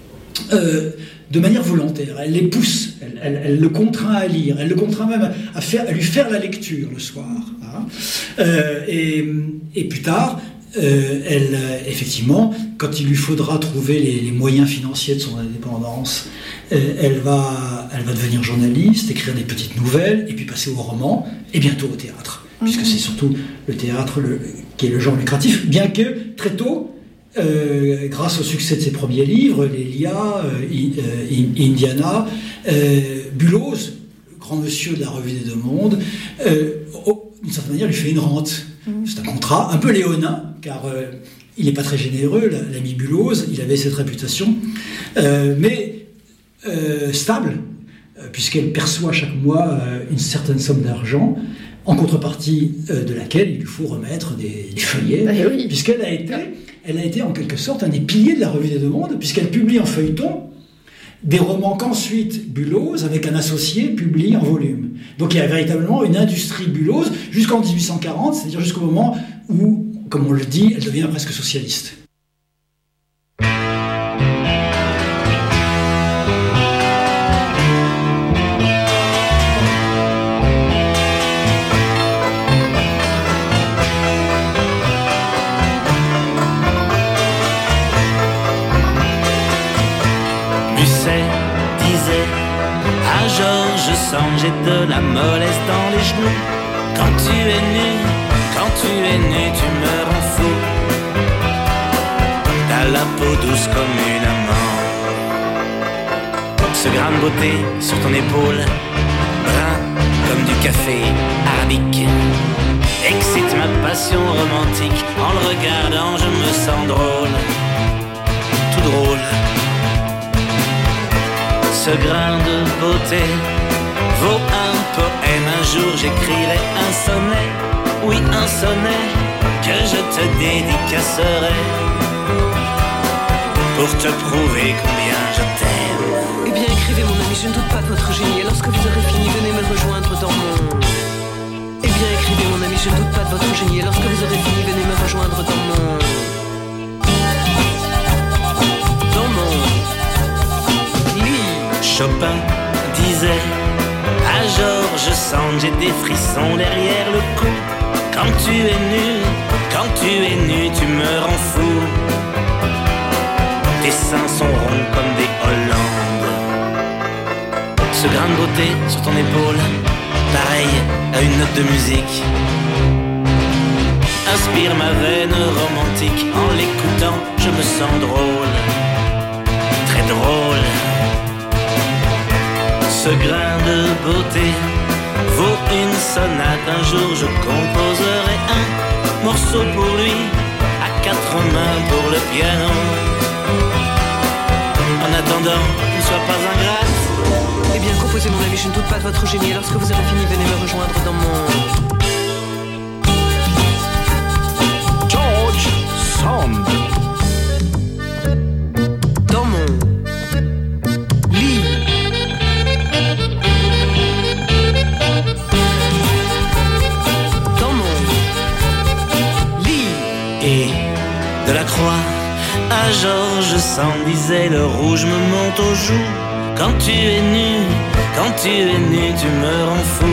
euh, de manière volontaire. Elle les pousse, elle, elle, elle le contraint à lire, elle le contraint même à, faire, à lui faire la lecture le soir. Hein. Euh, et, et plus tard, Euh, elle, euh, effectivement, quand il lui faudra trouver les, les moyens financiers de son indépendance, euh, elle, va, elle va devenir journaliste, écrire des petites nouvelles, et puis passer au roman, et bientôt au théâtre, mmh. puisque c'est surtout le théâtre le, qui est le genre lucratif, bien que très tôt, euh, grâce au succès de ses premiers livres, Lélia, euh, euh, Indiana, euh, Bulloz, le grand monsieur de la Revue des Deux Mondes, euh, oh, d'une certaine manière, lui fait une rente. C'est un contrat un peu léonin, car euh, il n'est pas très généreux, l'ami Bulloz, il avait cette réputation, euh, mais euh, stable, euh, puisqu'elle perçoit chaque mois euh, une certaine somme d'argent, en contrepartie euh, de laquelle il lui faut remettre des, des feuillets, bah oui. puisqu'elle a été, elle a été en quelque sorte un des piliers de la Revue des Deux Mondes, puisqu'elle publie en feuilleton des romans qu'ensuite Bulloz, avec un associé, publie en volume. Donc il y a véritablement une industrie Bulloz jusqu'en dix-huit cent quarante, c'est-à-dire jusqu'au moment où, comme on le dit, elle devient presque socialiste. J'ai de la mollesse dans les genoux. Quand tu es nu, quand tu es nu, tu me rends fou. T'as la peau douce comme une amande. Ce grain de beauté sur ton épaule, brun comme du café arabique, excite ma passion romantique. En le regardant, je me sens drôle, tout drôle. Ce grain de beauté vaut un poème, un jour j'écrirai un sonnet, oui un sonnet, que je te dédicacerai, pour te prouver combien je t'aime. Eh bien écrivez mon ami, je ne doute pas de votre génie, et lorsque vous aurez fini, venez me rejoindre dans mon... Eh bien écrivez mon ami, je ne doute pas de votre génie, et lorsque vous aurez fini, venez me rejoindre dans mon... Dans mon... lit. Chopin disait... À Georges Sand, j'ai des frissons derrière le cou. Quand tu es nu, quand tu es nu, tu me rends fou. Tes seins sont ronds comme des Hollandes. Ce grain de beauté sur ton épaule, pareil à une note de musique, inspire ma veine romantique. En l'écoutant, je me sens drôle, très drôle. Ce grain de beauté vaut une sonate. Un jour je composerai un morceau pour lui, à quatre mains pour le piano. En attendant, ne sois pas ingrate. Eh bien, composez mon ami, je ne doute pas de votre génie. Et lorsque vous aurez fini, venez me rejoindre dans mon... George Sand. Dans mon lit. Dans mon lit. Et de la croix à George Sand disait: le rouge me monte aux joues. Quand tu es nu, quand tu es nu, tu me rends fou.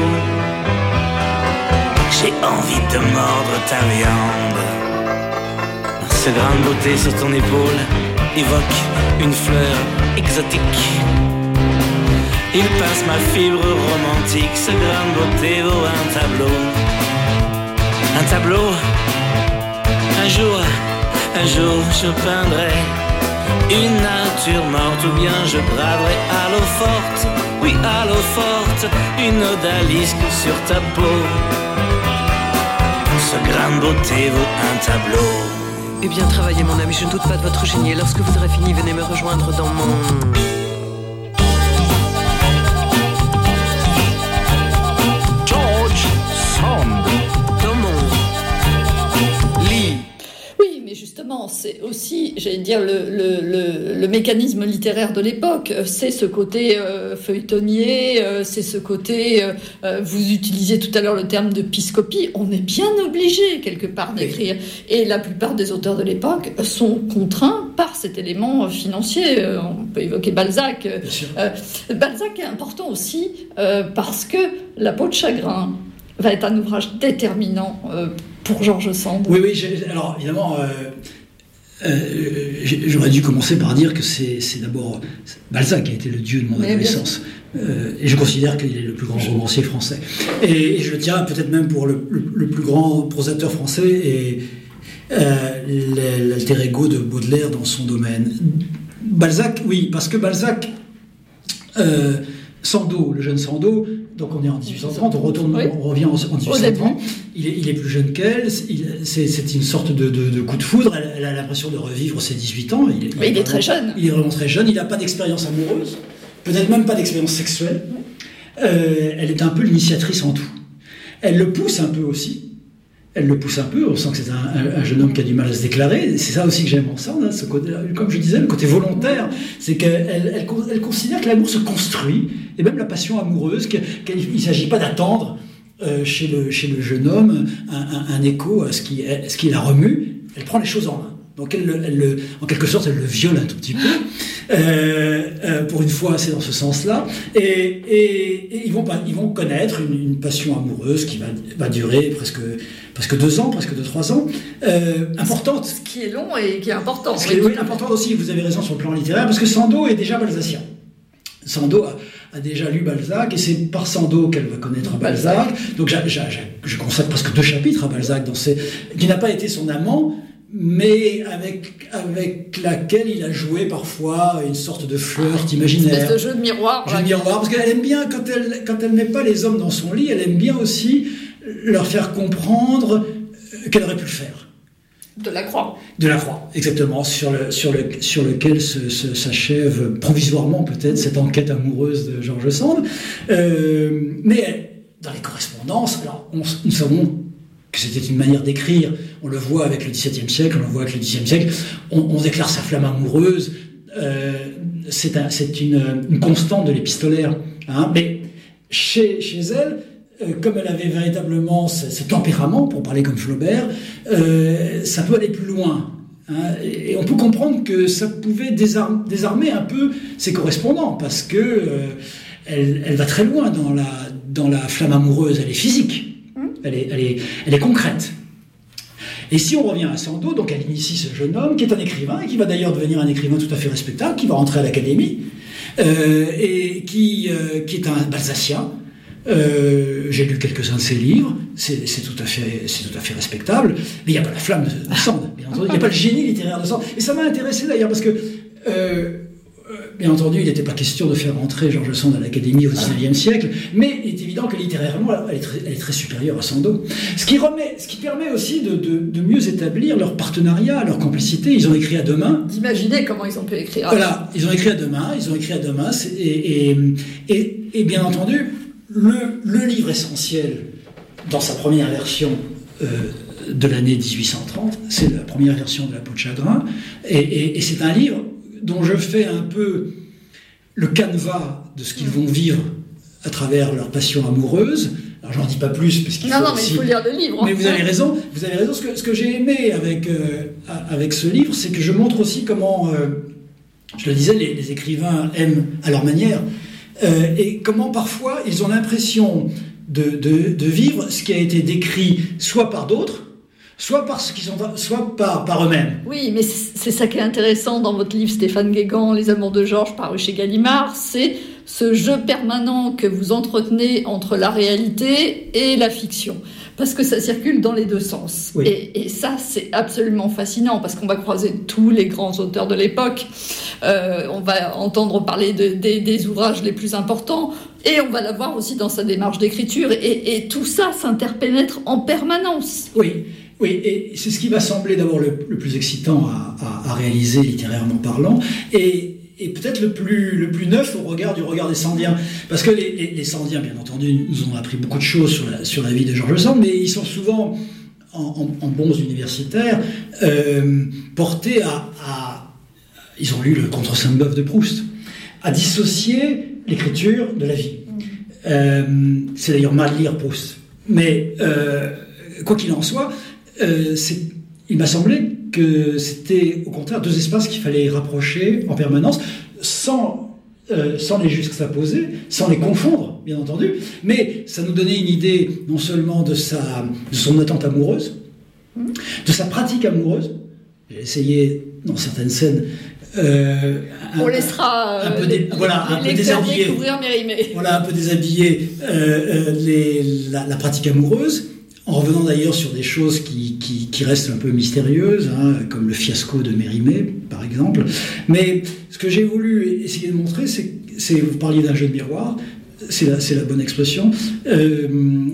J'ai envie de mordre ta viande. Ce grain de beauté sur ton épaule évoque une fleur exotique. Il passe ma fibre romantique. Ce grain de beauté vaut un tableau. Un tableau. Un jour, un jour je peindrai une nature morte, ou bien je graverai à l'eau forte, oui à l'eau forte, une odalisque sur ta peau. Ce grain de beauté vaut un tableau. Eh bien, travaillez mon ami, je ne doute pas de votre génie. Et lorsque vous aurez fini, venez me rejoindre dans mon... George Sand. Dans mon lit. Oui, mais justement, c'est aussi, j'allais dire, le, le, le, le mécanisme littéraire de l'époque. C'est ce côté euh, feuilletonnier, euh, c'est ce côté... Euh, euh, vous utilisiez tout à l'heure le terme de piscopie. On est bien obligé, quelque part, d'écrire. Et la plupart des auteurs de l'époque sont contraints par cet élément financier. Euh, on peut évoquer Balzac. Euh, Balzac est important aussi euh, parce que La peau de chagrin va être un ouvrage déterminant euh, pour George Sand. Oui, oui. J'ai, alors, évidemment... Euh... Euh, j'aurais dû commencer par dire que c'est, c'est d'abord Balzac qui a été le dieu de mon Mais adolescence. Euh, et je considère qu'il est le plus grand romancier français. Et, et je le tiens peut-être même pour le, le, le plus grand prosateur français et euh, l'alter ego de Baudelaire dans son domaine. Balzac, oui, parce que Balzac, euh, Sandeau, le jeune Sandeau, donc on est en dix-huit cent trente, on, retourne, oui. on revient en, en dix-huit cent trente, il est, il est plus jeune qu'elle, il, c'est, c'est une sorte de, de, de coup de foudre, elle, elle a l'impression de revivre ses dix-huit ans. Il, il, il, est, il vraiment, est très jeune. Il est vraiment très jeune, il n'a pas d'expérience amoureuse, peut-être même pas d'expérience sexuelle. Euh, elle est un peu l'initiatrice en tout. Elle le pousse un peu aussi. Elle le pousse un peu, on sent que c'est un, un, un jeune homme qui a du mal à se déclarer. C'est ça aussi que j'aime en Sand, hein, ce côté, comme je disais, le côté volontaire, c'est qu'elle elle, elle considère que l'amour se construit, et même la passion amoureuse, qu'il ne s'agit pas d'attendre euh, chez, le, chez le jeune homme un, un, un écho à ce qui, à ce qui la remue. Elle prend les choses en main. Donc elle, elle, elle, en quelque sorte, elle le viole un tout petit peu. Euh, euh, pour une fois, c'est dans ce sens-là. Et, et, et ils, vont, ils vont connaître une, une passion amoureuse qui va, va durer presque, presque deux ans, presque deux, trois ans. Euh, importante. Ce qui est long et qui est important. Ce qui est oui, important aussi, vous avez raison sur le plan littéraire, parce que Sandeau est déjà balzacien. Sandeau a, a déjà lu Balzac, et c'est par Sandeau qu'elle va connaître Balzac. Balzac. Donc j'a, j'a, j'a, je consacre presque deux chapitres à Balzac, dans ces, qui n'a pas été son amant, mais avec, avec laquelle il a joué parfois une sorte de flirt imaginaire. Une espèce de jeu de miroir. Jeu de miroir, parce qu'elle aime bien, quand elle, quand elle met pas les hommes dans son lit, elle aime bien aussi leur faire comprendre qu'elle aurait pu le faire. De la croix. De la croix, exactement, sur, le, sur, le, sur lequel se, se, s'achève provisoirement peut-être cette enquête amoureuse de George Sand. Euh, mais dans les correspondances, alors on, nous savons que c'était une manière d'écrire, on le voit avec le XVIIe siècle, on le voit avec le Xe siècle, on, on déclare sa flamme amoureuse, euh, c'est, un, c'est une, une constante de l'épistolaire. Hein, mais chez, chez elle, euh, comme elle avait véritablement ce, ce tempérament, pour parler comme Flaubert, euh, ça peut aller plus loin. Hein, et, et on peut comprendre que ça pouvait désarmer, désarmer un peu ses correspondants, parce que euh, elle, elle va très loin dans la, dans la flamme amoureuse, elle est physique. Elle est, elle, est, elle est concrète. Et si on revient à Sandeau, donc elle initie ce jeune homme qui est un écrivain, et qui va d'ailleurs devenir un écrivain tout à fait respectable, qui va rentrer à l'académie, euh, et qui, euh, qui est un balzacien. Euh, j'ai lu quelques-uns de ses livres, c'est, c'est, tout à fait, c'est tout à fait respectable, mais il n'y a pas la flamme de, de Sand, bien entendu, il n'y a pas le génie littéraire de Sand. Et ça m'a intéressé d'ailleurs, parce que euh, bien entendu, il n'était pas question de faire entrer George Sand à l'Académie au dix-neuvième siècle, mais il est évident que littérairement, elle est très, elle est très supérieure à Sandeau. Ce qui, remet, ce qui permet aussi de, de, de mieux établir leur partenariat, leur complicité. Ils ont écrit à deux mains. D'imaginer comment ils ont pu écrire. Voilà, ils ont écrit à deux mains, ils ont écrit à deux mains, et, et, et, et bien entendu, le, le livre essentiel, dans sa première version, euh, de l'année dix-huit cent trente, c'est la première version de La peau de chagrin, et, et, et c'est un livre dont je fais un peu le canevas de ce qu'ils vont vivre à travers leur passion amoureuse. Alors j'en dis pas plus parce qu'il non, faut non, mais aussi... il faut lire le livre. Mais vous avez raison, vous avez raison. Ce que, ce que j'ai aimé avec, euh, avec ce livre, c'est que je montre aussi comment, euh, je le disais, les, les écrivains aiment à leur manière, euh, et comment parfois ils ont l'impression de, de, de vivre ce qui a été décrit soit par d'autres, soit parce qu'ils sont, soit par, par eux-mêmes. Oui, mais c'est ça qui est intéressant dans votre livre, Stéphane Guégan, Les Amours de Georges, paru chez Gallimard, c'est ce jeu permanent que vous entretenez entre la réalité et la fiction. Parce que ça circule dans les deux sens. Oui. Et, et ça, c'est absolument fascinant, parce qu'on va croiser tous les grands auteurs de l'époque, euh, on va entendre parler de, de, des ouvrages les plus importants, et on va l'avoir aussi dans sa démarche d'écriture, et, et tout ça s'interpénètre en permanence. Oui. Oui, et c'est ce qui m'a semblé d'abord le, le plus excitant à, à, à réaliser littérairement parlant, et, et peut-être le plus, le plus neuf au regard du regard des Sandiens. Parce que les, les, les Sandiens, bien entendu, nous ont appris beaucoup de choses sur la, sur la vie de George Sand, mais ils sont souvent, en, en, en bons universitaires, euh, portés à, à... Ils ont lu le Contre Sainte-Beuve de Proust, à dissocier l'écriture de la vie. Euh, c'est d'ailleurs mal lire Proust. Mais, euh, quoi qu'il en soit, Euh, c'est, il m'a semblé que c'était au contraire deux espaces qu'il fallait rapprocher en permanence, sans, euh, sans les juxtaposer, sans les confondre, bien entendu, mais ça nous donnait une idée non seulement de, sa, de son attente amoureuse, de sa pratique amoureuse. J'ai essayé, dans certaines scènes, euh, on un, laissera un, un peu, les, dé, voilà, un peu déshabillé, voilà, un peu déshabillé euh, euh, les, la, la pratique amoureuse, en revenant d'ailleurs sur des choses qui, qui, qui restent un peu mystérieuses, hein, comme le fiasco de Mérimée, par exemple. Mais ce que j'ai voulu essayer de montrer, c'est, c'est vous parliez d'un jeu de miroir, c'est la, c'est la bonne expression, euh,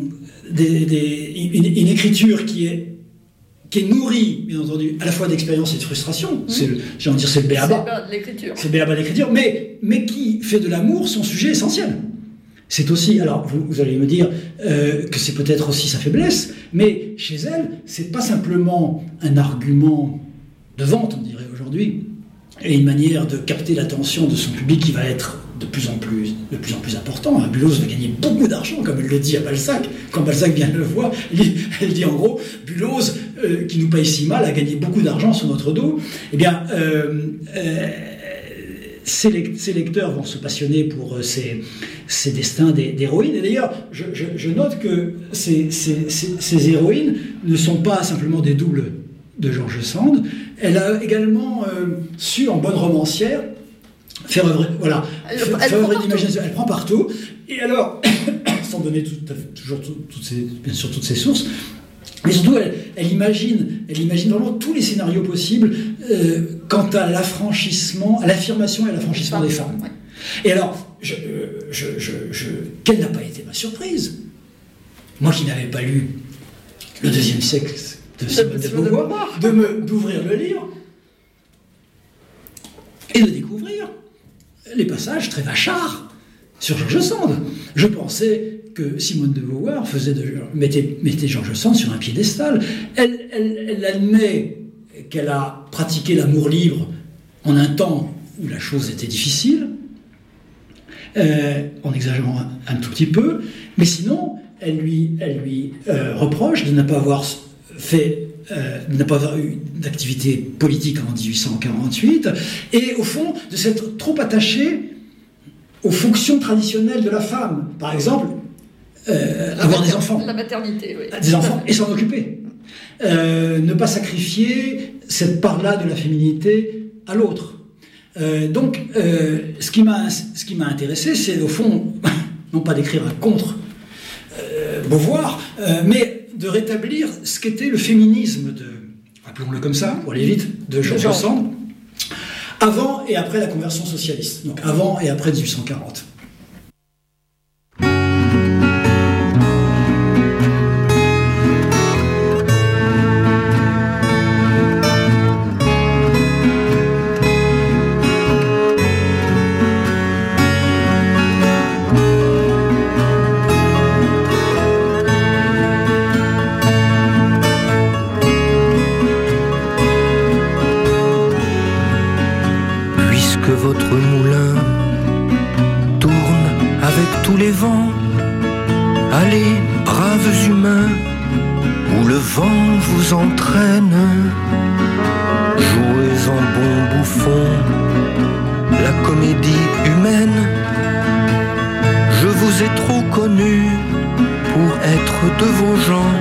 des, des, une, une écriture qui est, qui est nourrie, bien entendu, à la fois d'expérience et de frustration. Mmh. C'est le, j'ai envie de dire, c'est le b a ba. C'est de l'écriture. C'est le b a ba de l'écriture, mais, mais qui fait de l'amour son sujet essentiel. C'est aussi, alors vous, vous allez me dire euh, que c'est peut-être aussi sa faiblesse, mais chez elle, c'est pas simplement un argument de vente, on dirait aujourd'hui, et une manière de capter l'attention de son public qui va être de plus en plus, de plus en plus important. Buloz va gagner beaucoup d'argent, comme elle le dit à Balzac. Quand Balzac vient le voir, elle dit en gros, Buloz, euh, qui nous paye si mal, a gagné beaucoup d'argent sur notre dos. Eh bien, euh, euh, Ces, ces lecteurs vont se passionner pour euh, ces, ces destins d'héroïnes. Et d'ailleurs, je, je, je note que ces, ces, ces, ces héroïnes ne sont pas simplement des doubles de George Sand. Elle a également euh, su, en bonne romancière, faire œuvre, voilà, elle, faire, elle, faire prend œuvre d'imagination. Elle prend partout. Et alors, sans donner tout, toujours tout, toutes ces, bien sûr toutes ces sources, mais surtout, elle, elle, imagine, elle imagine vraiment tous les scénarios possibles euh, quant à l'affranchissement, à l'affirmation et à l'affranchissement des femmes. Ouais. Et alors, je, je, je, je, quelle n'a pas été ma surprise? Moi qui n'avais pas lu le deuxième sexe de Simone de Beauvoir, de me, d'ouvrir le livre et de découvrir les passages très vachards sur George Sand. Je pensais que Simone de Beauvoir faisait de, mettait, mettait George Sand sur un piédestal. Elle, elle, elle admet qu'elle a pratiqué l'amour libre en un temps où la chose était difficile, euh, en exagérant un, un tout petit peu, mais sinon, elle lui, elle lui euh, reproche de ne pas avoir fait, euh, de ne pas avoir eu d'activité politique en dix-huit cent quarante-huit, et au fond, de s'être trop attachée aux fonctions traditionnelles de la femme. Par exemple, euh, avoir mater- des enfants. La maternité, oui. Des enfants et s'en occuper. Euh, ne pas sacrifier cette part-là de la féminité à l'autre. Euh, donc, euh, ce qui m'a, ce qui m'a intéressé, c'est au fond, non pas d'écrire un contre euh, Beauvoir, euh, mais de rétablir ce qu'était le féminisme de, appelons-le comme ça, pour aller vite, de George Sand, avant et après la conversion socialiste, donc avant et après dix-huit cent quarante. Votre moulin tourne avec tous les vents. Allez, braves humains, où le vent vous entraîne. Jouez en bon bouffon la comédie humaine. Je vous ai trop connu pour être de vos gens.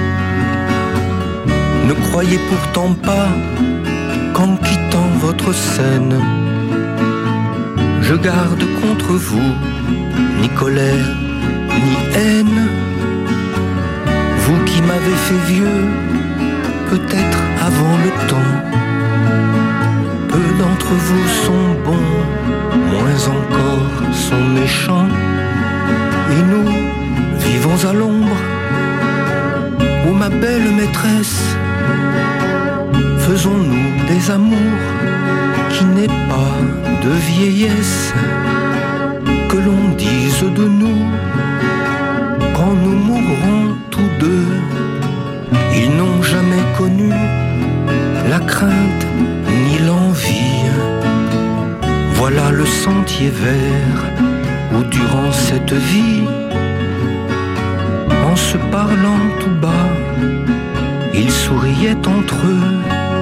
Ne croyez pourtant pas qu'en quittant votre scène, je garde contre vous ni colère, ni haine. Vous qui m'avez fait vieux, peut-être avant le temps. Peu d'entre vous sont bons, moins encore sont méchants. Et nous vivons à l'ombre, ô ma belle maîtresse. Faisons-nous des amours qui n'est pas de vieillesse, que l'on dise de nous quand nous mourrons tous deux. Ils n'ont jamais connu la crainte ni l'envie. Voilà le sentier vert où durant cette vie, en se parlant tout bas, ils souriaient entre eux.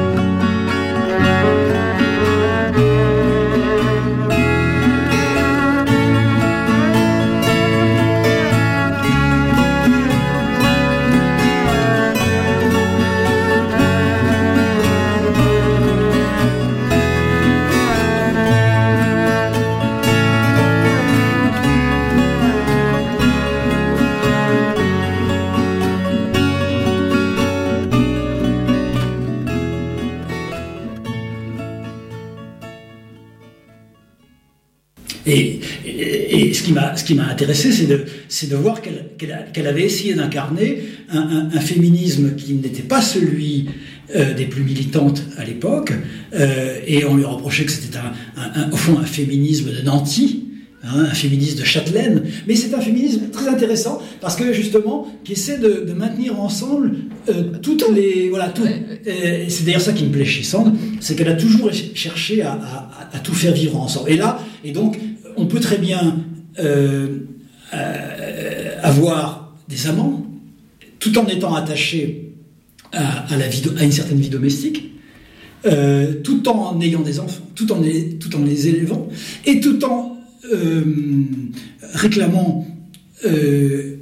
Et, et, et ce qui m'a, ce qui m'a intéressé, c'est de, c'est de voir qu'elle, qu'elle, qu'elle avait essayé d'incarner un, un, un féminisme qui n'était pas celui euh, des plus militantes à l'époque, euh, et on lui reprochait que c'était un, un, un, au fond un féminisme de Nanty, hein, un féminisme de Châtelaine, mais c'est un féminisme très intéressant parce que justement qui essaie de, de maintenir ensemble euh, toutes les voilà tout. Et c'est d'ailleurs ça qui me plaît chez Sand, c'est qu'elle a toujours cherché à, à, à tout faire vivre ensemble. Et là, et donc on peut très bien euh, euh, avoir des amants tout en étant attaché à, à la vie, à une certaine vie domestique. Euh, tout en ayant des enfants, tout en les, tout en les élevant, et tout en euh, réclamant euh,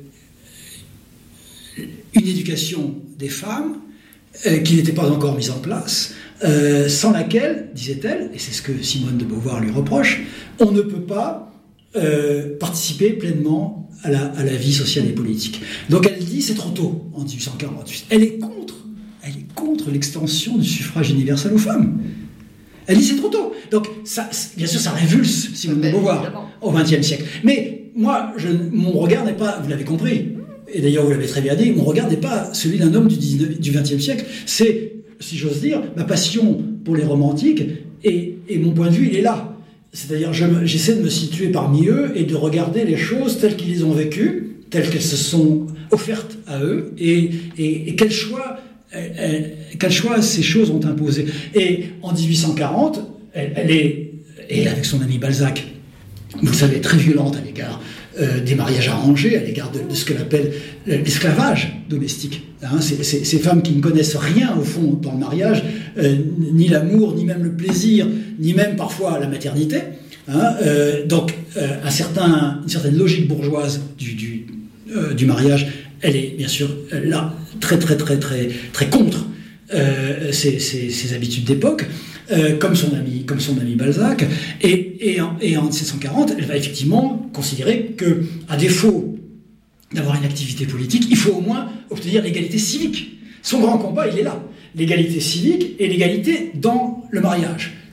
une éducation des femmes euh, qui n'était pas encore mise en place, euh, sans laquelle, disait-elle, et c'est ce que Simone de Beauvoir lui reproche, on ne peut pas euh, participer pleinement à la, à la vie sociale et politique. Donc elle dit c'est trop tôt en dix-huit cent quarante-huit. Elle est contre. Elle est contre l'extension du suffrage universel aux femmes. Elle dit c'est trop tôt. Donc, ça, bien sûr, ça révulse Simone de Beauvoir au vingtième siècle. Mais moi, je, mon regard n'est pas, vous l'avez compris, et d'ailleurs vous l'avez très bien dit, mon regard n'est pas celui d'un homme du, dix-neuvième, du vingtième siècle. C'est, si j'ose dire, ma passion pour les romantiques, et, et mon point de vue, il est là. C'est-à-dire, je, j'essaie de me situer parmi eux et de regarder les choses telles qu'ils les ont vécues, telles qu'elles se sont offertes à eux, et, et, et quel choix... quel choix ces choses ont imposé. Et en dix-huit cent quarante, elle, elle est, et avec son ami Balzac, vous le savez, très violente à l'égard euh, des mariages arrangés, à l'égard de, de ce qu'elle appelle l'esclavage domestique. Hein, c'est, c'est, ces femmes qui ne connaissent rien, au fond, dans le mariage, euh, ni l'amour, ni même le plaisir, ni même parfois la maternité. Hein, euh, donc, euh, un certain, une certaine logique bourgeoise du, du, euh, du mariage, elle est bien sûr là très très très très très contre euh, ces, ces, ces habitudes d'époque, euh, comme son ami comme son ami Balzac. Et, et, en, et en dix-sept cent quarante, elle va effectivement considérer que, à défaut d'avoir une activité politique, il faut au moins obtenir l'égalité civique. Son grand combat, il est là, l'égalité civique et l'égalité dans le mariage.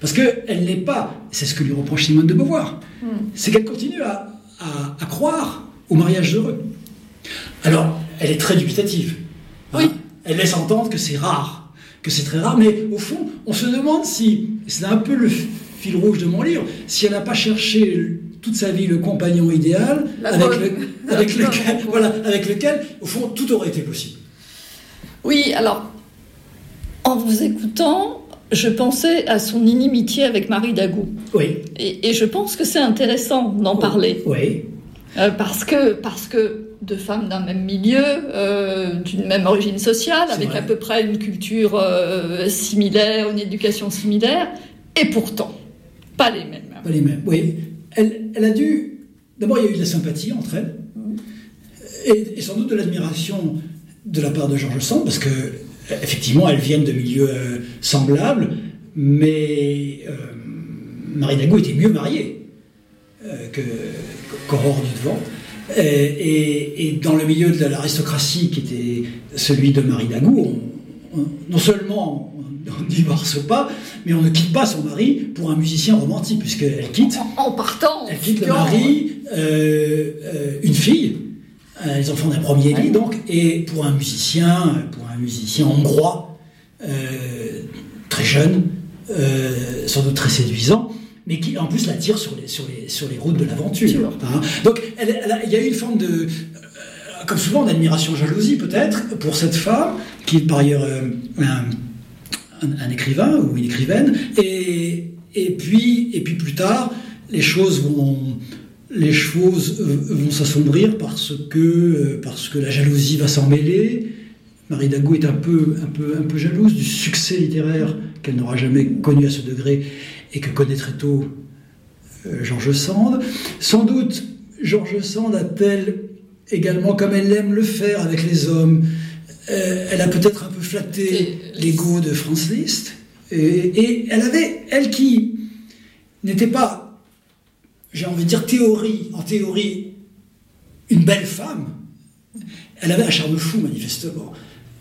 Parce qu'elle n'est pas, c'est ce que lui reproche Simone de Beauvoir, Mm. c'est qu'elle continue à, à, à croire au mariage heureux. Alors, elle est très dubitative. Hein. Oui. Elle laisse entendre que c'est rare, que c'est très rare, mais au fond, on se demande si, c'est un peu le fil rouge de mon livre, si elle n'a pas cherché toute sa vie le compagnon idéal, La avec, bonne. le, avec, La lequel, bonne. voilà, avec lequel, au fond, tout aurait été possible. Oui, alors, en vous écoutant, je pensais à son inimitié avec Marie Dagout. Oui. Et, et je pense que c'est intéressant d'en parler. Oui. Euh, parce que, parce que deux femmes d'un même milieu, euh, d'une même origine sociale, C'est avec vrai. à peu près une culture euh, similaire, une éducation similaire, et pourtant, pas les mêmes. Pas les mêmes, oui. Elle, elle a dû... D'abord, il y a eu de la sympathie entre elles, et, et sans doute de l'admiration de la part de George Sand, parce que effectivement, elles viennent de milieux euh, semblables, mais euh, Marie Dagout était mieux mariée euh, que, qu'Aurore du Devant. Et, et, et dans le milieu de l'aristocratie qui était celui de Marie Dagout, on, on, non seulement on ne divorce pas, mais on ne quitte pas son mari pour un musicien romantique, puisqu'elle quitte, En, en partant, elle quitte le mari, euh, euh, une fille, euh, les enfants d'un premier lit, donc, et pour un musicien, pour un musicien hongrois, euh, très jeune, euh, sans doute très séduisant, mais qui en plus la tire sur les, sur les, sur les routes de l'aventure. Hein. Donc elle, elle a, il y a eu une forme de, euh, comme souvent, d'admiration, jalousie peut-être, pour cette femme, qui est par ailleurs euh, un, un, un écrivain ou une écrivaine, et, et, puis, et puis plus tard, les choses vont, les choses vont s'assombrir parce que, parce que la jalousie va s'en mêler. Marie Dagout est un peu, un, peu, un peu jalouse du succès littéraire qu'elle n'aura jamais connu à ce degré et que connaît très tôt euh, George Sand. Sans doute, George Sand a-t-elle également, comme elle aime le faire avec les hommes, euh, elle a peut-être un peu flatté l'ego de Franz Liszt. Et, et elle avait, elle qui n'était pas, j'ai envie de dire, théorie, en théorie, une belle femme, elle avait un charme fou, manifestement.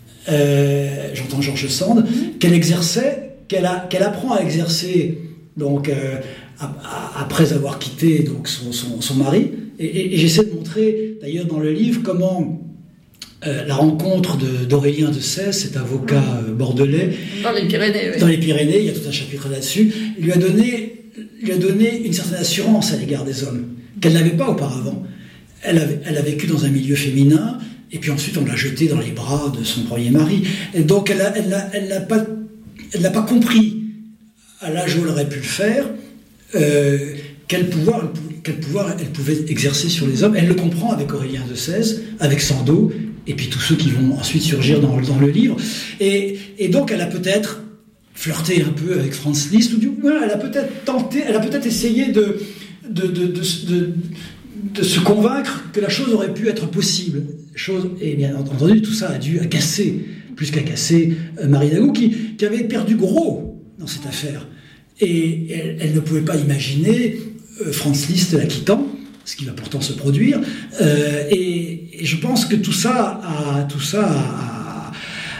Euh, j'entends George Sand, qu'elle exerçait, qu'elle, a, qu'elle apprend à exercer donc, euh, à, à, après avoir quitté donc, son, son, son mari. Et, et, et j'essaie de montrer, d'ailleurs, dans le livre, comment euh, la rencontre de, d'Aurélien de Sèze, cet avocat euh, bordelais, Dans les Pyrénées, oui. dans les Pyrénées, il y a tout un chapitre là-dessus, lui a donné, lui a donné une certaine assurance à l'égard des hommes, qu'elle n'avait pas auparavant. Elle, avait, elle a vécu dans un milieu féminin, et puis ensuite on l'a jetée dans les bras de son premier mari. Et donc elle n'a elle n'a, elle n'a pas, elle n'a pas compris, à l'âge où elle aurait pu le faire, euh, quel pouvoir, quel pouvoir elle pouvait exercer sur les hommes. Elle le comprend avec Aurélien de Sèze, avec Sandeau, et puis tous ceux qui vont ensuite surgir dans, dans le livre. Et, et donc elle a peut-être flirté un peu avec Franz Liszt, ou du moins elle a peut-être tenté, elle a peut-être essayé de, de, de, de, de, de se convaincre que la chose aurait pu être possible. Chose, et bien entendu, tout ça a dû casser, plus qu'à casser, euh, Marie Dagout, qui, qui avait perdu gros dans cette affaire. Et elle, elle ne pouvait pas imaginer euh, Franz Liszt la quittant, ce qui va pourtant se produire. Euh, et, et je pense que tout ça a, tout ça a,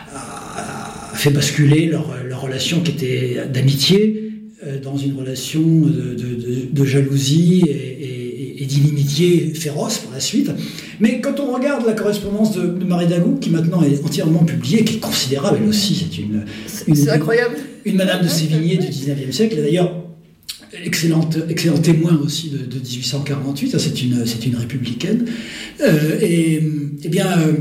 a, a fait basculer leur, leur relation qui était d'amitié euh, dans une relation de, de, de, de jalousie et, et, et d'inimitié féroce par la suite. Mais quand on regarde la correspondance de, de Marie Dagout, qui maintenant est entièrement publiée, qui est considérable elle aussi, c'est une, une, c'est incroyable. Une, une Madame de Sévigné du dix-neuvième siècle, et d'ailleurs excellente, excellent témoin aussi de, de dix-huit cent quarante-huit, c'est une, c'est une républicaine, euh, et, et bien euh,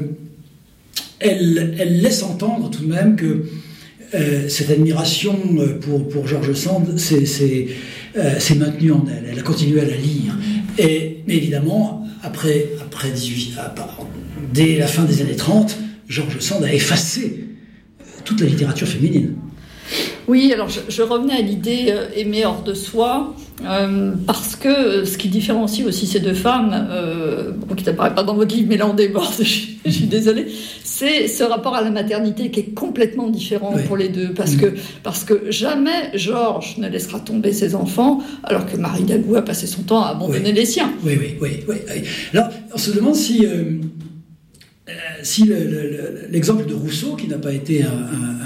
elle, elle laisse entendre tout de même que euh, cette admiration pour, pour George Sand s'est c'est, euh, c'est maintenue en elle, elle a continué à la lire, et, mais évidemment après, après dix-huit, dès la fin des années trente, George Sand a effacé toute la littérature féminine. Oui, alors je, je revenais à l'idée euh, aimer hors de soi, euh, parce que euh, ce qui différencie aussi ces deux femmes, euh, bon, qui n'apparaît pas dans votre livre, mais là on déborde, je, je suis désolée, c'est ce rapport à la maternité qui est complètement différent oui. pour les deux, parce, mmh. que, parce que jamais Georges ne laissera tomber ses enfants, alors que Marie Dagout a passé son temps à abandonner oui. les siens. Oui, oui, oui. oui, oui. Alors, on se demande si... Euh, euh, si le, le, le, l'exemple de Rousseau, qui n'a pas été un, un,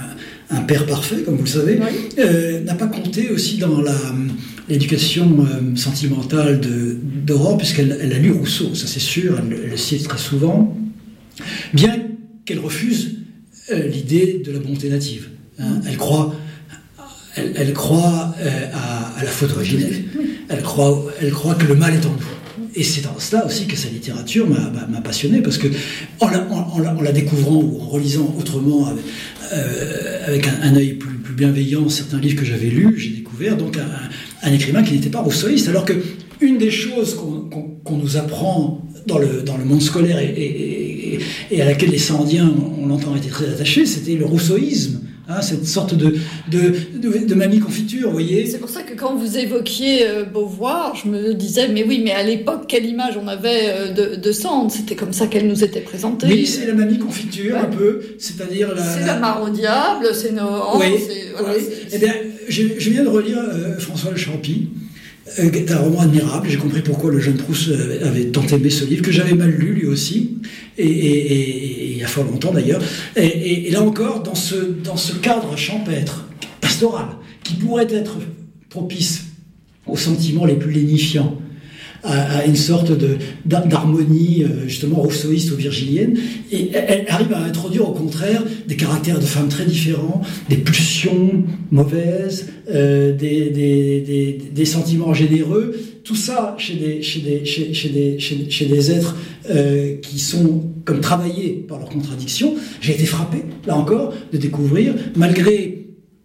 un père parfait, comme vous le savez, oui. euh, n'a pas compté aussi dans la, l'éducation euh, sentimentale de, d'Aurore, puisqu'elle elle a lu Rousseau, ça c'est sûr, elle, elle le cite très souvent, bien qu'elle refuse euh, l'idée de la bonté native. Hein. Elle croit, elle, elle croit euh, à, à la faute originelle. Elle croit, elle croit que le mal est en nous. Et c'est dans cela aussi que sa littérature m'a, m'a, m'a passionné, parce que en la, en, en, la, en la découvrant ou en relisant autrement, avec, euh, avec un, un œil plus, plus bienveillant, certains livres que j'avais lus, j'ai découvert donc un, un écrivain qui n'était pas rousseauiste, alors que une des choses qu'on, qu'on, qu'on nous apprend dans le, dans le monde scolaire et, et, et, et à laquelle les Sandiens, on l'entend, étaient très attachés, c'était le rousseauisme. Hein, cette sorte de, de, de, de mamie confiture, vous voyez. C'est pour ça que quand vous évoquiez euh, Beauvoir, je me disais, mais oui, mais à l'époque, quelle image on avait euh, de, de Sand? C'était comme ça qu'elle nous était présentée. Oui, c'est la mamie confiture, ouais. Un peu, c'est-à-dire la... C'est la, la mare au diable, c'est nos... Oui, c'est, voilà, oui. C'est, eh bien, je, je viens de relire euh, François Le Champy, euh, qui est un roman admirable. J'ai compris pourquoi le jeune Proust avait, avait tant aimé ce livre, que j'avais mal lu lui aussi, et, et, et, et il y a fort longtemps d'ailleurs. Et, et, et là encore, dans ce, dans ce cadre champêtre, pastoral, qui pourrait être propice aux sentiments les plus lénifiants, à, à une sorte de, d'harmonie justement rousseauiste ou virgilienne, et elle arrive à introduire au contraire des caractères de femmes très différents, des pulsions mauvaises, euh, des, des, des, des sentiments généreux, tout ça chez des, chez des, chez, chez des, chez, chez des êtres euh, qui sont comme travaillés par leurs contradictions. J'ai été frappé, là encore, de découvrir, malgré,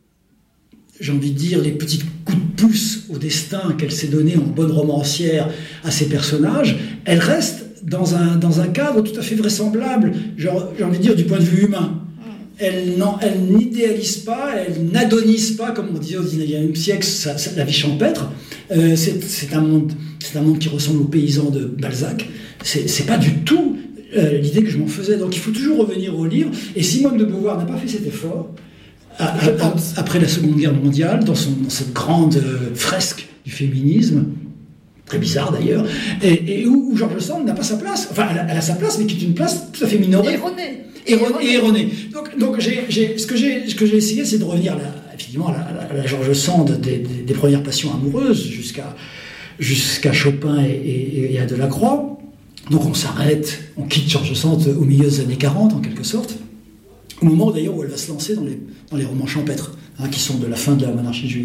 j'ai envie de dire, les petits coups de pouce au destin qu'elle s'est donné en bonne romancière à ses personnages, elle reste dans un, dans un cadre tout à fait vraisemblable, genre, j'ai envie de dire, du point de vue humain. Elle, non, elle n'idéalise pas, elle n'adonise pas, comme on disait au dix-neuvième siècle, sa, sa, la vie champêtre. Euh, c'est, c'est, un monde, c'est un monde qui ressemble aux paysans de Balzac. C'est, c'est pas du tout euh, l'idée que je m'en faisais. Donc il faut toujours revenir au livre. Et Simone de Beauvoir n'a pas fait cet effort. À, à, à, après la Seconde Guerre mondiale, dans, son, dans cette grande euh, fresque du féminisme, très bizarre d'ailleurs, et, et où, où George Sand n'a pas sa place. Enfin, elle a, elle a sa place, mais qui est une place tout à fait minorée. Erronée. Erronée. Et erronée. Donc, donc j'ai, j'ai, ce, que j'ai, ce que j'ai essayé, c'est de revenir là, effectivement à la, à la George Sand des, des, des premières passions amoureuses jusqu'à, jusqu'à Chopin et, et, et à Delacroix. Donc on s'arrête, on quitte George Sand au milieu des années quarante, en quelque sorte. Au moment d'ailleurs où elle va se lancer dans les, dans les romans champêtres, hein, qui sont de la fin de la monarchie de Juillet.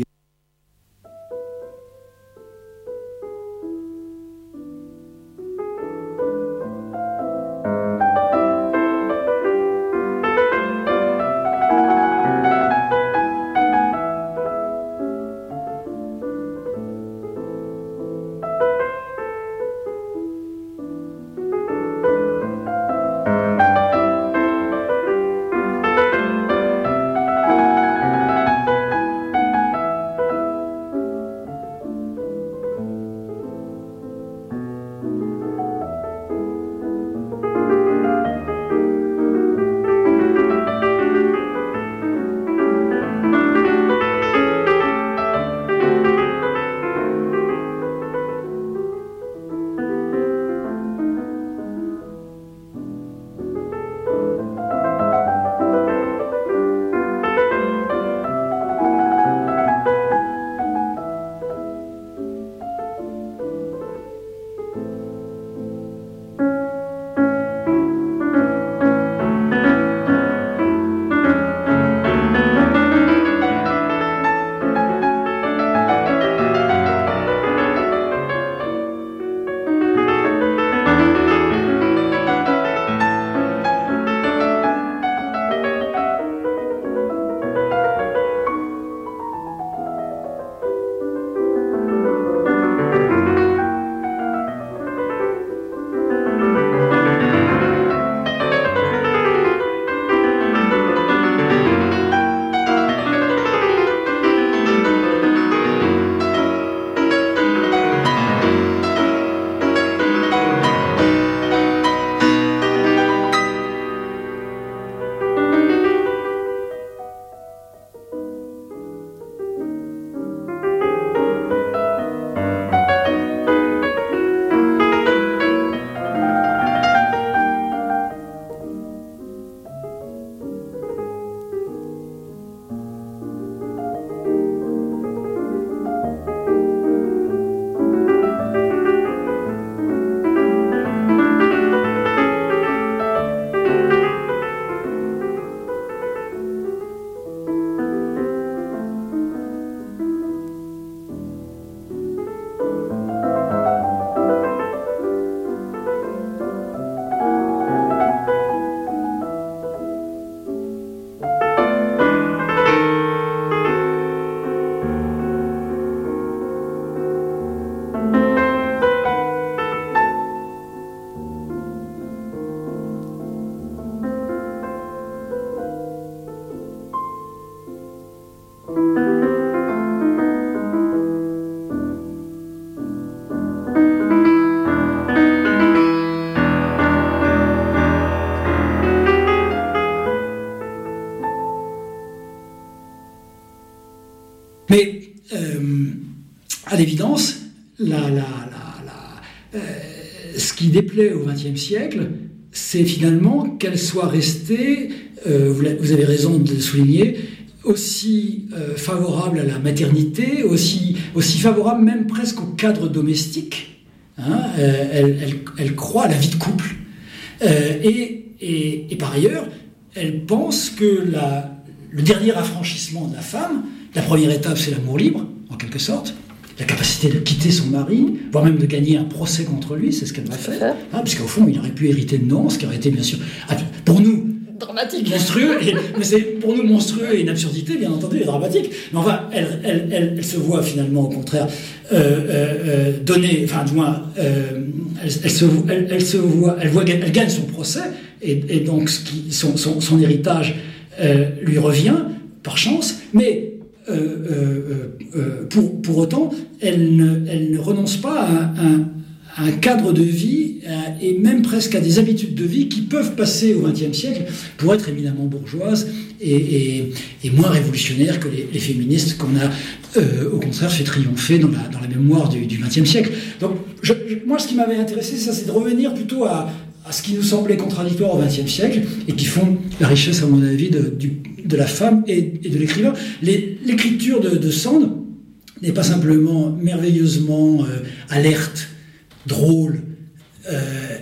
Mais euh, à l'évidence, la, la, la, la, euh, ce qui déplaît au vingtième siècle, c'est finalement qu'elle soit restée, euh, vous, vous avez raison de le souligner, aussi euh, favorable à la maternité, aussi, aussi favorable même presque au cadre domestique. Hein, euh, elle, elle, elle croit à la vie de couple. Euh, et, et, et par ailleurs, elle pense que la, le dernier affranchissement de la femme, la première étape, c'est l'amour libre, en quelque sorte, la capacité de quitter son mari, voire même de gagner un procès contre lui, c'est ce qu'elle va faire, hein, puisqu'au fond, il aurait pu hériter de non, ce qui aurait été bien sûr, pour nous, dramatique, monstrueux, et, mais c'est pour nous monstrueux et une absurdité, bien entendu, et dramatique. Mais enfin, elle, elle, elle, elle se voit finalement, au contraire, euh, euh, donner, enfin, du moins, euh, elle, elle, se, elle, elle se voit, elle voit, elle gagne son procès, et, et donc ce qui, son, son, son héritage euh, lui revient par chance, mais Euh, euh, euh, pour, pour autant, elle ne, elle ne renonce pas à un, à un cadre de vie à, et même presque à des habitudes de vie qui peuvent passer au vingtième siècle pour être éminemment bourgeoises et, et, et moins révolutionnaires que les, les féministes qu'on a euh, au contraire fait triompher dans la, dans la mémoire du, du vingtième siècle. Donc je, je, moi ce qui m'avait intéressé, ça, c'est de revenir plutôt à à ce qui nous semblait contradictoire au vingtième siècle et qui font la richesse, à mon avis, de, du, de la femme et, et de l'écrivain. Les, l'écriture de, de Sand n'est pas simplement merveilleusement euh, alerte, drôle euh,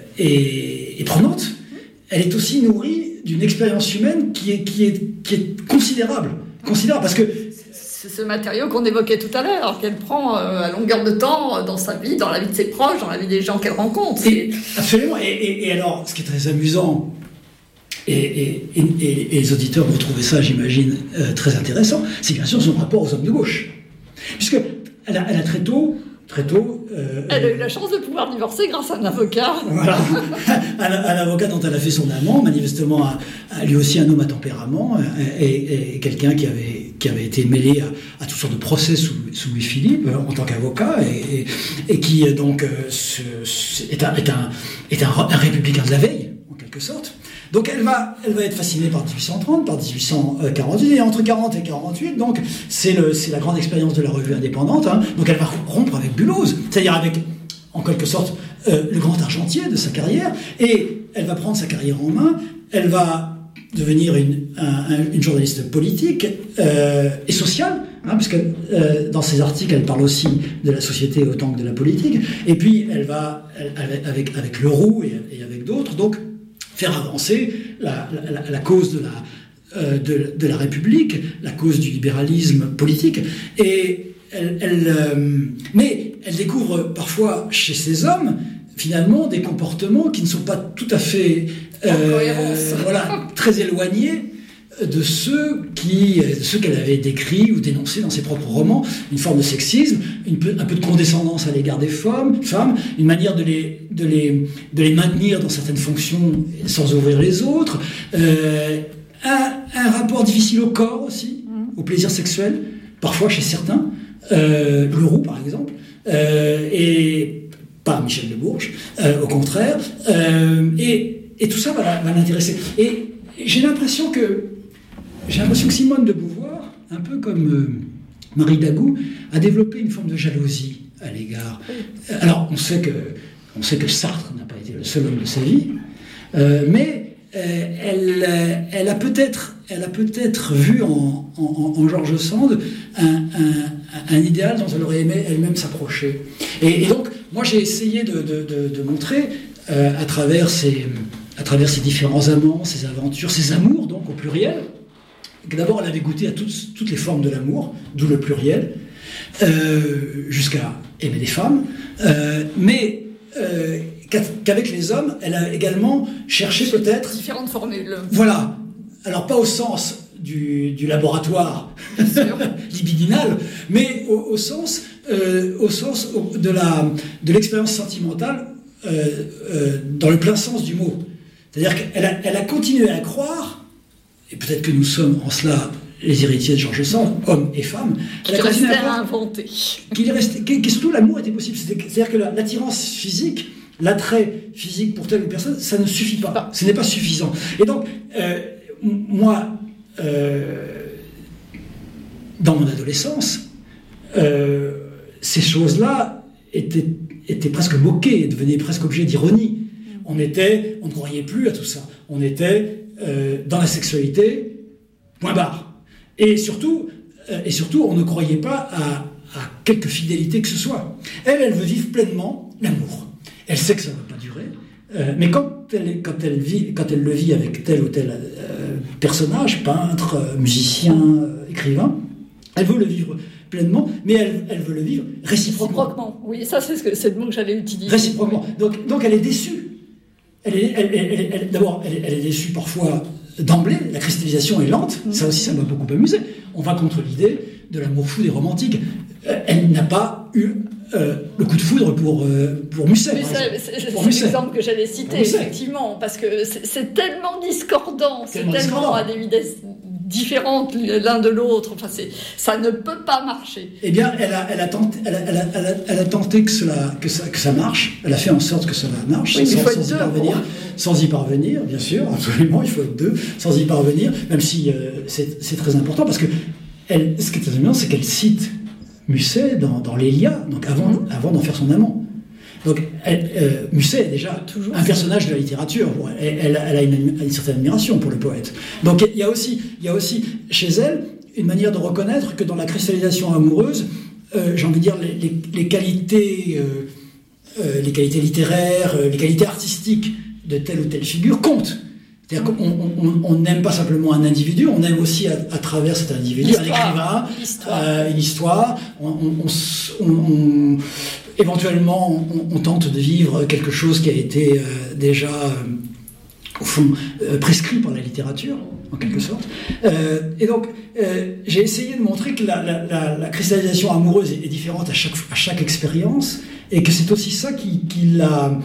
et, et prenante, elle est aussi nourrie d'une expérience humaine qui est, qui est, qui est considérable, considérable parce que c'est ce matériau qu'on évoquait tout à l'heure, qu'elle prend euh, à longueur de temps dans sa vie, dans la vie de ses proches, dans la vie des gens qu'elle rencontre. Et, absolument. Et, et, et alors, ce qui est très amusant, et, et, et, et les auditeurs vont trouver ça, j'imagine, euh, très intéressant, c'est bien sûr son rapport aux hommes de gauche. Puisque elle a, elle a très tôt... Très tôt. Euh, elle a eu la chance de pouvoir divorcer grâce à un avocat. Voilà. un, un avocat dont elle a fait son amant, manifestement un, un, lui aussi un homme à tempérament, et, et, et quelqu'un qui avait, qui avait été mêlé à, à toutes sortes de procès sous, sous Louis-Philippe en tant qu'avocat, et, et, et qui donc ce, ce, est, un, est, un, est un, un républicain de la veille, en quelque sorte. Donc elle va, elle va être fascinée par dix-huit cent trente, par dix-huit cent quarante-huit, et entre quarante et quarante-huit, donc c'est, le, c'est la grande expérience de la revue indépendante, hein, donc elle va rompre avec Bulloz, c'est-à-dire avec, en quelque sorte, euh, le grand argentier de sa carrière, et elle va prendre sa carrière en main, elle va devenir une, un, une journaliste politique euh, et sociale, hein, parce que euh, dans ses articles, elle parle aussi de la société autant que de la politique, et puis elle va, elle, avec, avec Leroux et, et avec d'autres, donc faire avancer la, la, la cause de la, euh, de, de la République, la cause du libéralisme politique. Et elle, elle, euh, mais elle découvre parfois chez ces hommes, finalement, des comportements qui ne sont pas tout à fait euh, voilà, très éloignés de ceux, qui, de ceux qu'elle avait décrits ou dénoncés dans ses propres romans, une forme de sexisme, une peu, un peu de condescendance à l'égard des femmes, femmes une manière de les, de, les, de les maintenir dans certaines fonctions sans ouvrir les autres, euh, un, un rapport difficile au corps aussi, mmh. au plaisir sexuel, parfois chez certains, euh, Leroux par exemple, euh, et pas Michel de Bourges, euh, au contraire, euh, et, et tout ça va, va l'intéresser. Et j'ai l'impression que J'ai l'impression que Simone de Beauvoir, un peu comme euh, Marie Dagout, a développé une forme de jalousie à l'égard. Alors, on sait que, on sait que Sartre n'a pas été le seul homme de sa vie, euh, mais euh, elle, elle a peut-être, elle a peut-être vu en, en, en George Sand un, un, un idéal dont elle aurait aimé elle-même s'approcher. Et, et donc, moi, j'ai essayé de, de, de, de montrer euh, à travers ces, à travers ces différents amants, ces aventures, ces amours, donc au pluriel. D'abord, elle avait goûté à toutes, toutes les formes de l'amour, d'où le pluriel, euh, jusqu'à aimer les femmes, euh, mais euh, qu'avec les hommes, elle a également cherché peut-être... Différentes formules. Voilà. Alors, pas au sens du, du laboratoire libidinal, mais au, au sens, euh, au sens de, la, de l'expérience sentimentale euh, euh, dans le plein sens du mot. C'est-à-dire qu'elle a, elle a continué à croire, et peut-être que nous sommes en cela les héritiers de George Sand, hommes et femmes, qu'il restait à inventer. Qu'il restait, que surtout l'amour était possible. C'est-à-dire que l'attirance physique, l'attrait physique pour telle ou personne, ça ne suffit pas. Ce n'est pas suffisant. Et donc, euh, moi, euh, dans mon adolescence, euh, ces choses-là étaient, étaient presque moquées, devenaient presque objet d'ironie. On était, on ne croyait plus à tout ça. On était euh, dans la sexualité, point barre. Et surtout, euh, et surtout, on ne croyait pas à, à quelque fidélité que ce soit. Elle, elle veut vivre pleinement l'amour. Elle sait que ça ne va pas durer, euh, mais quand elle, quand, elle vit, quand elle le vit avec tel ou tel euh, personnage, peintre, euh, musicien, euh, écrivain, elle veut le vivre pleinement, mais elle, elle veut le vivre réciproquement. Réciproquement, oui, ça c'est, ce que, c'est le mot que j'allais utiliser. Réciproquement. Donc, donc elle est déçue. Elle est, elle, elle, elle, elle, d'abord, elle, elle est déçue parfois d'emblée. La cristallisation est lente. Mmh. Ça aussi, ça m'a beaucoup amusé. On va contre l'idée de l'amour fou des romantiques. Euh, elle n'a pas eu euh, le coup de foudre pour, euh, pour Musset. Musset c'est, c'est, c'est l'exemple que j'allais citer, effectivement, parce que c'est, c'est tellement discordant, c'est tellement, tellement à des vitesses différentes l'un de l'autre. Enfin, c'est, ça ne peut pas marcher. Eh bien, elle a, elle a, tenté, elle a, elle a, elle a, elle a tenté que, cela, que, ça, que ça marche. Elle a fait en sorte que cela marche, oui, sans, sans, sans, y parvenir, sans y parvenir, bien sûr, absolument, il faut être deux, sans y parvenir, même si euh, c'est, c'est très important, parce que elle, ce qui est amusant, c'est qu'elle cite Musset dans, dans l'Élia, donc avant, mmh. avant d'en faire son amant. Donc, elle, euh, Musset est déjà toujours un personnage de la littérature. Elle, elle, elle a une, une certaine admiration pour le poète. Donc, il y a aussi, il y a aussi chez elle une manière de reconnaître que dans la cristallisation amoureuse, euh, j'ai envie de dire les, les, les qualités, euh, euh, les qualités littéraires, euh, les qualités artistiques de telle ou telle figure comptent. C'est-à-dire qu'on n'aime pas simplement un individu, on aime aussi à, à travers cet individu l'histoire, un écrivain, l'histoire. Euh, une histoire. On, on, on, on, éventuellement, on, on tente de vivre quelque chose qui a été euh, déjà, euh, au fond, euh, prescrit par la littérature, en quelque sorte. Euh, et donc, euh, j'ai essayé de montrer que la, la, la, la cristallisation amoureuse est, est différente à chaque, à chaque expérience, et que c'est aussi ça qui, qui, la,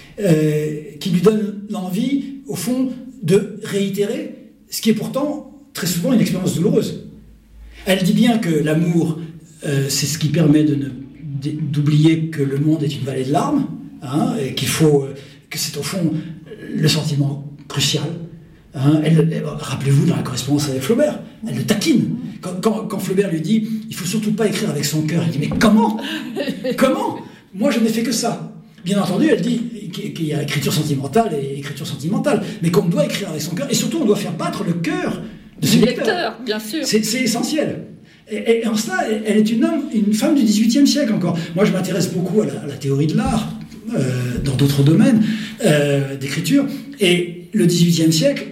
euh, qui lui donne l'envie, au fond, de réitérer ce qui est pourtant très souvent une expérience douloureuse. Elle dit bien que l'amour, euh, c'est ce qui permet de ne, d'oublier que le monde est une vallée de larmes, hein, et qu'il faut, que c'est au fond le sentiment crucial. Hein. Elle, elle, rappelez-vous dans la correspondance avec Flaubert, elle le taquine. Quand, quand, quand Flaubert lui dit « il faut surtout pas écrire avec son cœur », elle dit « mais comment ? Comment ? Moi je n'ai fait que ça ». Bien entendu, elle dit qu'il y a écriture sentimentale et écriture sentimentale, mais qu'on doit écrire avec son cœur, et surtout on doit faire battre le cœur de ses lecteurs. lecteurs. Bien sûr. C'est, c'est essentiel. Et, et en cela, elle est une, homme, une femme du dix-huitième siècle encore. Moi, je m'intéresse beaucoup à la, à la théorie de l'art, euh, dans d'autres domaines euh, d'écriture, et le dix-huitième siècle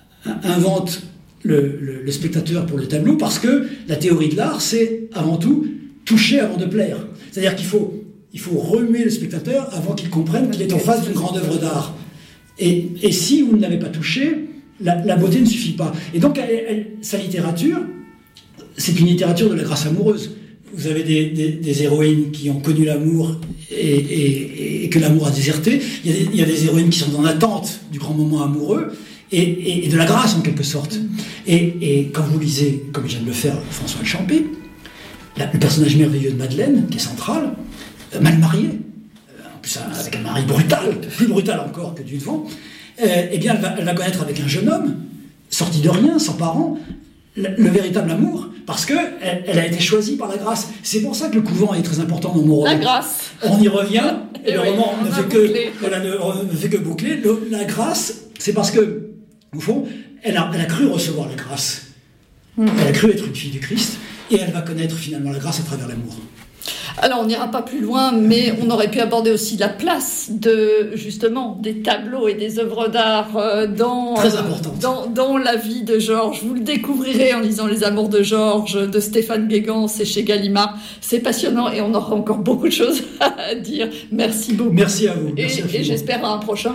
invente le, le, le spectateur pour le tableau, parce que la théorie de l'art, c'est avant tout toucher avant de plaire. C'est-à-dire qu'il faut Il faut remuer le spectateur avant qu'il comprenne qu'il est en face d'une grande œuvre d'art. Et, et si vous ne l'avez pas touché, la, la beauté ne suffit pas. Et donc, elle, elle, sa littérature, c'est une littérature de la grâce amoureuse. Vous avez des, des, des héroïnes qui ont connu l'amour et, et, et que l'amour a déserté. Il y a, des, il y a des héroïnes qui sont en attente du grand moment amoureux et, et, et de la grâce, en quelque sorte. Et, et quand vous lisez, comme je viens de le faire, François de Champé, la, le personnage merveilleux de Madeleine, qui est central, mal mariée, en plus avec un mari brutal, plus brutal encore que du devant, euh, eh bien elle va, elle va connaître avec un jeune homme, sorti de rien, sans parents, le, le véritable amour, parce qu'elle elle a été choisie par la grâce. C'est pour ça que le couvent est très important dans mon roman. La grâce. On y revient, et, et le oui, roman ne fait, que, voilà, ne, ne fait que boucler. Le, la grâce, c'est parce que, au fond, elle a, elle a cru recevoir la grâce. Mmh. Elle a cru être une fille du Christ, et elle va connaître finalement la grâce à travers l'amour. Alors, on n'ira pas plus loin, mais on aurait pu aborder aussi la place de, justement, des tableaux et des œuvres d'art dans, Très importante. dans, dans la vie de Georges. Vous le découvrirez en lisant Les Amours de Georges, de Stéphane Guégan, c'est chez Gallimard. C'est passionnant et on aura encore beaucoup de choses à dire. Merci beaucoup. Merci à vous. Merci et, et j'espère à un prochain.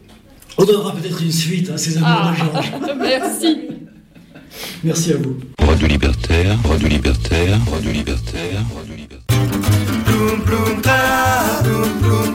On donnera peut-être une suite à ces Amours ah, de Georges. Merci. Merci à vous. Radio Libertaire, Radio Libertaire, Radio Libertaire, Radio Libertaire. Ploum ploum tra, ploum ploum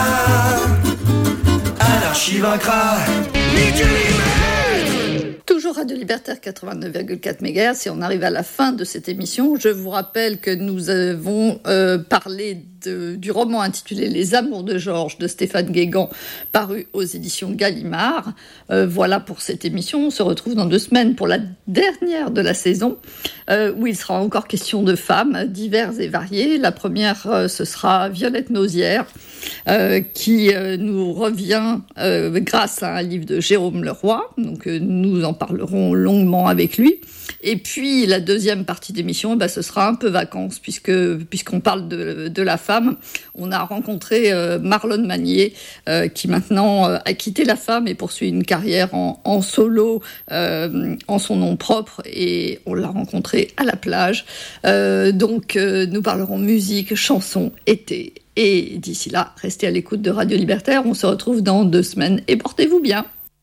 tra, anarchie vaincra, ni Dieu ni maître. Toujours Radio Libertaire quatre-vingt-neuf virgule quatre mégahertz et on arrive à la fin de cette émission. Je vous rappelle que nous avons euh, parlé de, du roman intitulé Les Amours de Georges de Stéphane Guégan, paru aux éditions Gallimard. Euh, voilà pour cette émission. On se retrouve dans deux semaines pour la dernière de la saison, euh, où il sera encore question de femmes diverses et variées. La première, euh, ce sera Violette Nausière, euh, qui euh, nous revient euh, grâce à un livre de Jérôme Leroy. Donc euh, nous en parlerons longuement avec lui. Et puis la deuxième partie d'émission, eh ben, ce sera un peu vacances, puisque puisqu'on parle de, de la femme. On a rencontré euh, Marlon Magnier, euh, qui maintenant euh, a quitté la femme et poursuit une carrière en, en solo, euh, en son nom propre, et on l'a rencontré à la plage. Euh, donc euh, nous parlerons musique, chansons, été. Et d'ici là, restez à l'écoute de Radio Libertaire. On se retrouve dans deux semaines et portez-vous bien.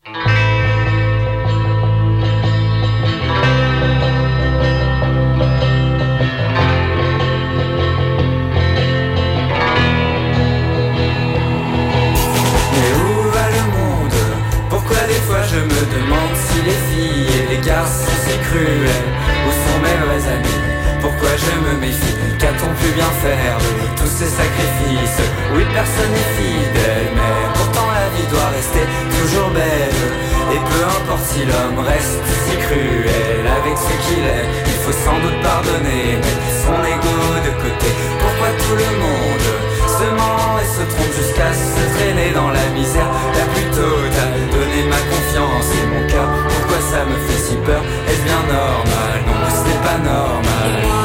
Je me demande si les filles et les garçons sont si cruels ou sont mes vrais amis. Pourquoi je me méfie? Qu'a-t-on pu bien faire de tous ces sacrifices? Oui, personne n'est fidèle, mais pourtant la vie doit rester toujours belle. Et peu importe si l'homme reste si cruel avec ce qu'il est, il faut sans doute pardonner, mettre son ego de côté. Pourquoi tout le monde se ment et se trompe jusqu'à se traîner dans la misère la plus totale? Donner ma confiance et mon cœur, pourquoi ça me fait si peur? Est-ce bien normal? Non, ce n'est pas normal.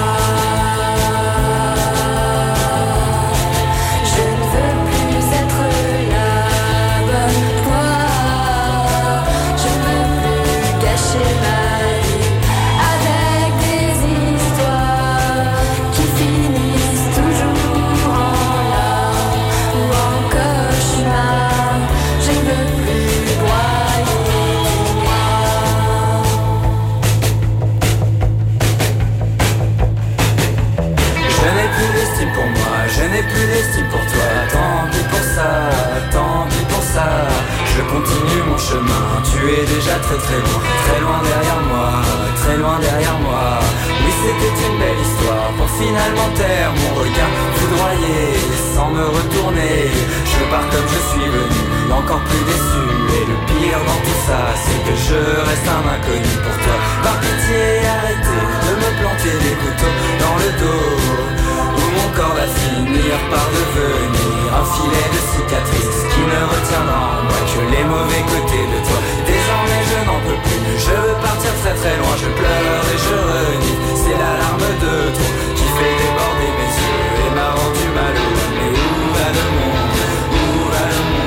Je n'ai plus d'estime pour toi, tant pis pour ça, tant pis pour ça. Je continue mon chemin, tu es déjà très très loin, très loin derrière moi, très loin derrière moi. Oui, c'était une belle histoire pour finalement taire mon regard foudroyé, sans me retourner. Je pars comme je suis venu, encore plus déçu. Et le pire dans tout ça, c'est que je reste un inconnu pour toi. Par pitié, arrêtez de me planter des couteaux dans le dos. Mon corps va finir par devenir un filet de cicatrices qui ne retiendra en moi que les mauvais côtés de toi. Désormais je n'en peux plus, je veux partir très très loin. Je pleure et je renie, c'est la larme de trop qui fait déborder mes yeux et m'a rendu malheureux. Mais où va le monde? Où va le monde?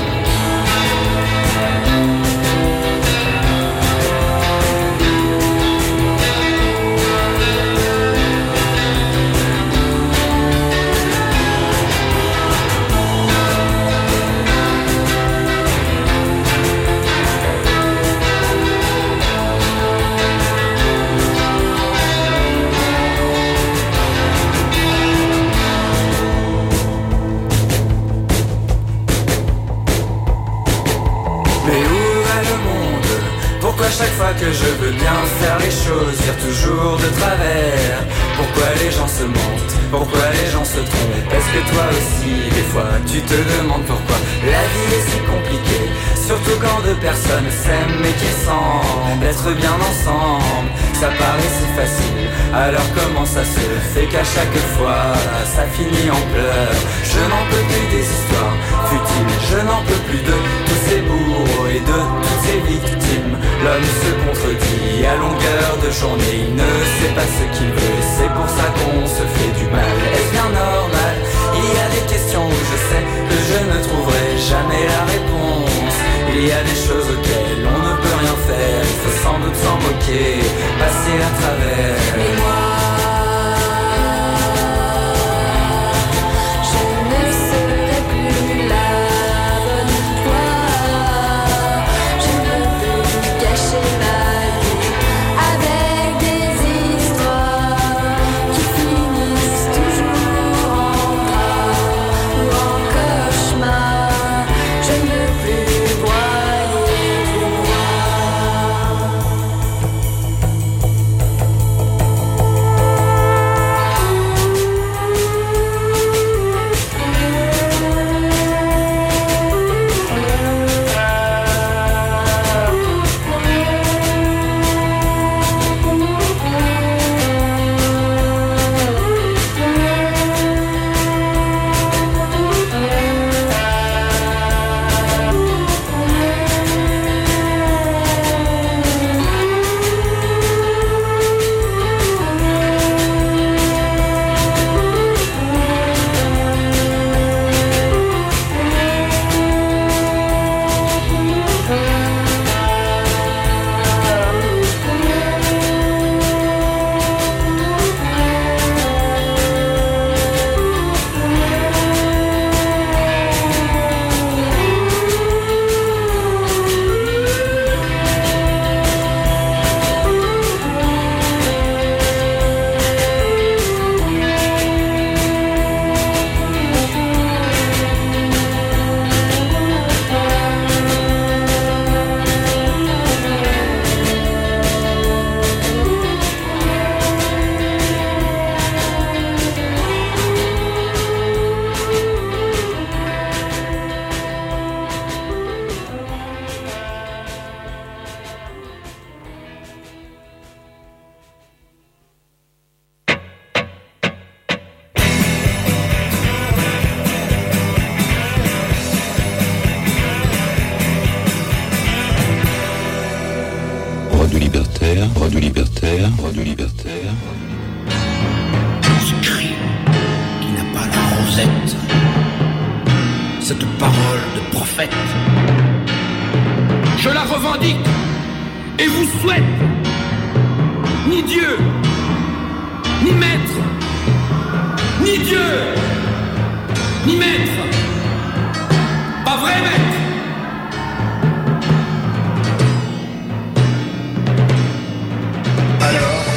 Pourquoi chaque fois que je veux bien faire les choses, dire toujours de travers? Pourquoi les gens se mentent? Pourquoi les gens se trompent? Est-ce que toi aussi, des fois, tu te demandes pourquoi la vie est si compliquée? Surtout quand deux personnes s'aiment mais qui semblent être bien ensemble. Ça paraît si facile, alors comment ça se fait qu'à chaque fois, ça finit en pleurs? Je n'en peux plus des histoires futiles, je n'en peux plus de tous ces bourreaux et de toutes ces victimes. L'homme se contredit à longueur de journée, il ne sait pas ce qu'il veut, c'est pour ça qu'on se fait du mal. Est-ce bien normal? Il y a des questions où je sais que je ne trouverai jamais la réponse. Il y a des choses auxquelles on ne peut rien faire, il faut sans doute s'en moquer, passer à travers. Mais moi, libertaire, radio libertaire, radio libertaire. Ce cri qui n'a pas la rosette, cette parole de prophète, je la revendique et vous souhaite. Ni Dieu, ni maître, ni Dieu, ni maître, pas vrai maître. Alors,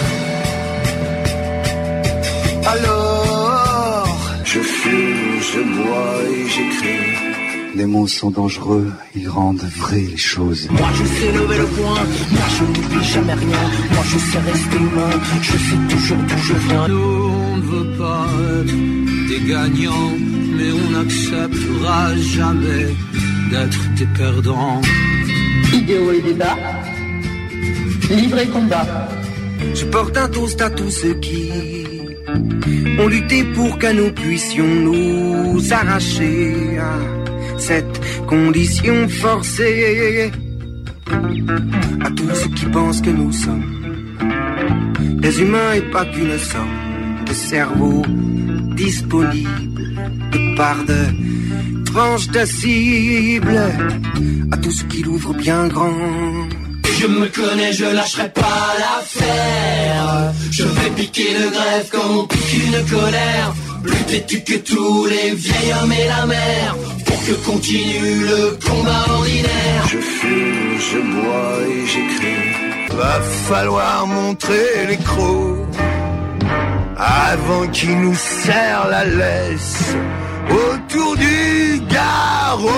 alors, je fume, je bois et j'écris. Les mots sont dangereux, ils rendent vraies les choses. Moi je sais lever le poing, moi je n'oublie jamais rien. Moi je sais rester humain, je sais toujours d'où je viens. Nous on ne veut pas être des gagnants, mais on n'acceptera jamais d'être des perdants. Idéaux et débat, livre et combat. Je porte un toast à tous ceux qui ont lutté pour que nous puissions nous arracher à cette condition forcée. À tous ceux qui pensent que nous sommes des humains et pas qu'une somme de cerveaux disponibles, de parts de tranches de cible. À tous ceux qui l'ouvrent bien grand. Je me connais, je lâcherai pas l'affaire. Je vais piquer le greffe comme on pique une colère. Plus têtu que tous les vieils hommes et la mer, pour que continue le combat ordinaire. Je fume, je bois et j'écris. Va falloir montrer les crocs avant qu'ils nous serrent la laisse autour du garrot.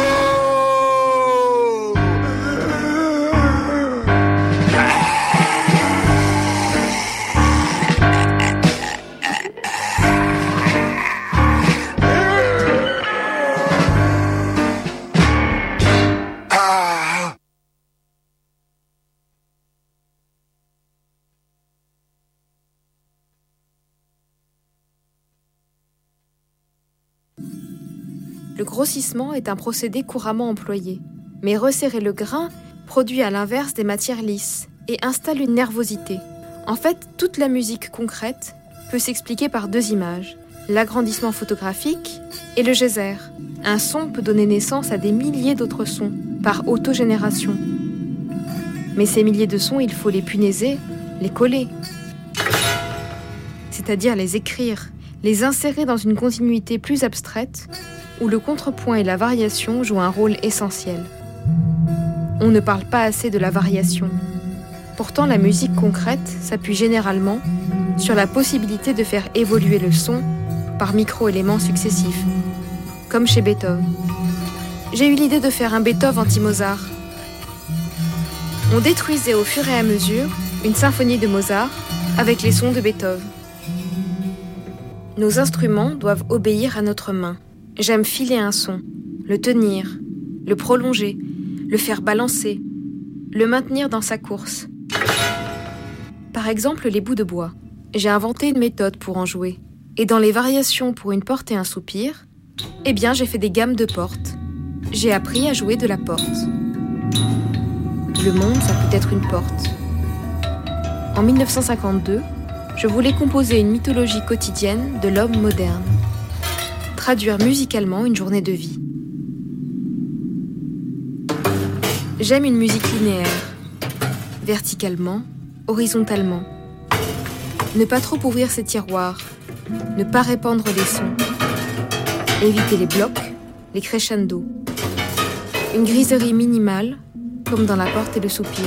Le grossissement est un procédé couramment employé, mais resserrer le grain produit à l'inverse des matières lisses et installe une nervosité. En fait, toute la musique concrète peut s'expliquer par deux images, l'agrandissement photographique et le geyser. Un son peut donner naissance à des milliers d'autres sons, par autogénération. Mais ces milliers de sons, il faut les punaiser, les coller, c'est-à-dire les écrire, les insérer dans une continuité plus abstraite, où le contrepoint et la variation jouent un rôle essentiel. On ne parle pas assez de la variation. Pourtant, la musique concrète s'appuie généralement sur la possibilité de faire évoluer le son par micro-éléments successifs, comme chez Beethoven. J'ai eu l'idée de faire un Beethoven anti-Mozart. On détruisait au fur et à mesure une symphonie de Mozart avec les sons de Beethoven. Nos instruments doivent obéir à notre main. J'aime filer un son, le tenir, le prolonger, le faire balancer, le maintenir dans sa course. Par exemple, les bouts de bois. J'ai inventé une méthode pour en jouer. Et dans les variations pour une porte et un soupir, eh bien, j'ai fait des gammes de portes. J'ai appris à jouer de la porte. Le monde, ça peut être une porte. En mille neuf cent cinquante-deux, je voulais composer une mythologie quotidienne de l'homme moderne. Traduire musicalement une journée de vie. J'aime une musique linéaire, verticalement, horizontalement. Ne pas trop ouvrir ses tiroirs, ne pas répandre les sons. Éviter les blocs, les crescendo. Une griserie minimale, comme dans La Porte et le Soupir.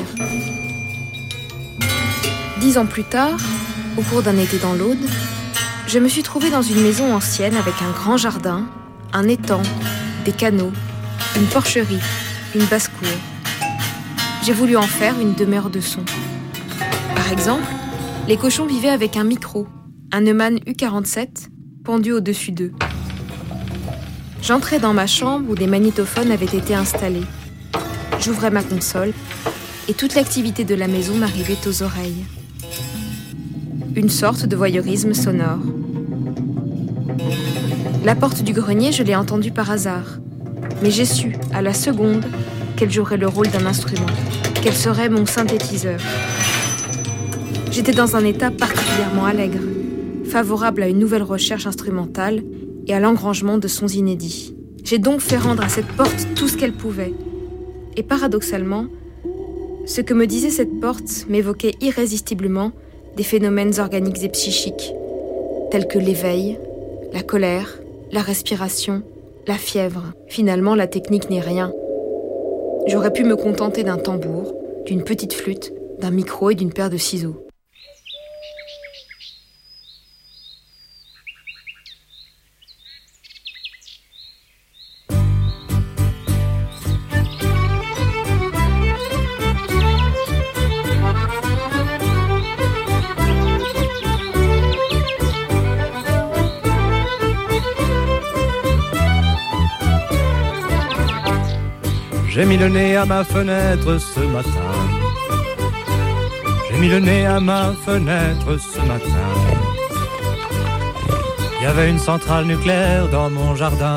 Dix ans plus tard, au cours d'un été dans l'Aude, je me suis trouvée dans une maison ancienne avec un grand jardin, un étang, des canaux, une porcherie, une basse-cour. J'ai voulu en faire une demeure de son. Par exemple, les cochons vivaient avec un micro, un Neumann U quarante-sept, pendu au-dessus d'eux. J'entrais dans ma chambre où des magnétophones avaient été installés. J'ouvrais ma console et toute l'activité de la maison m'arrivait aux oreilles. Une sorte de voyeurisme sonore. La porte du grenier, je l'ai entendue par hasard. Mais j'ai su, à la seconde, qu'elle jouerait le rôle d'un instrument, qu'elle serait mon synthétiseur. J'étais dans un état particulièrement allègre, favorable à une nouvelle recherche instrumentale et à l'engrangement de sons inédits. J'ai donc fait rendre à cette porte tout ce qu'elle pouvait. Et paradoxalement, ce que me disait cette porte m'évoquait irrésistiblement des phénomènes organiques et psychiques, tels que l'éveil, la colère, la respiration, la fièvre. Finalement, la technique n'est rien. J'aurais pu me contenter d'un tambour, d'une petite flûte, d'un micro et d'une paire de ciseaux. J'ai mis le nez à ma fenêtre ce matin. J'ai mis le nez à ma fenêtre ce matin. Il y avait une centrale nucléaire dans mon jardin.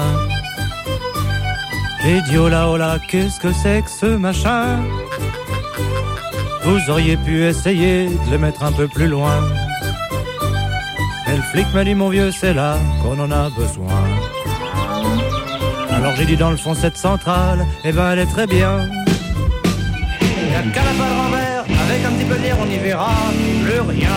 J'ai dit oh là oh là, qu'est-ce que c'est que ce machin? Vous auriez pu essayer de le mettre un peu plus loin. Mais le flic m'a dit mon vieux, c'est là qu'on en a besoin. Alors j'ai dit dans le fond cette centrale, eh ben elle est très bien. Il y a qu'à la balle renvers, avec un petit peu d'air on y verra plus rien.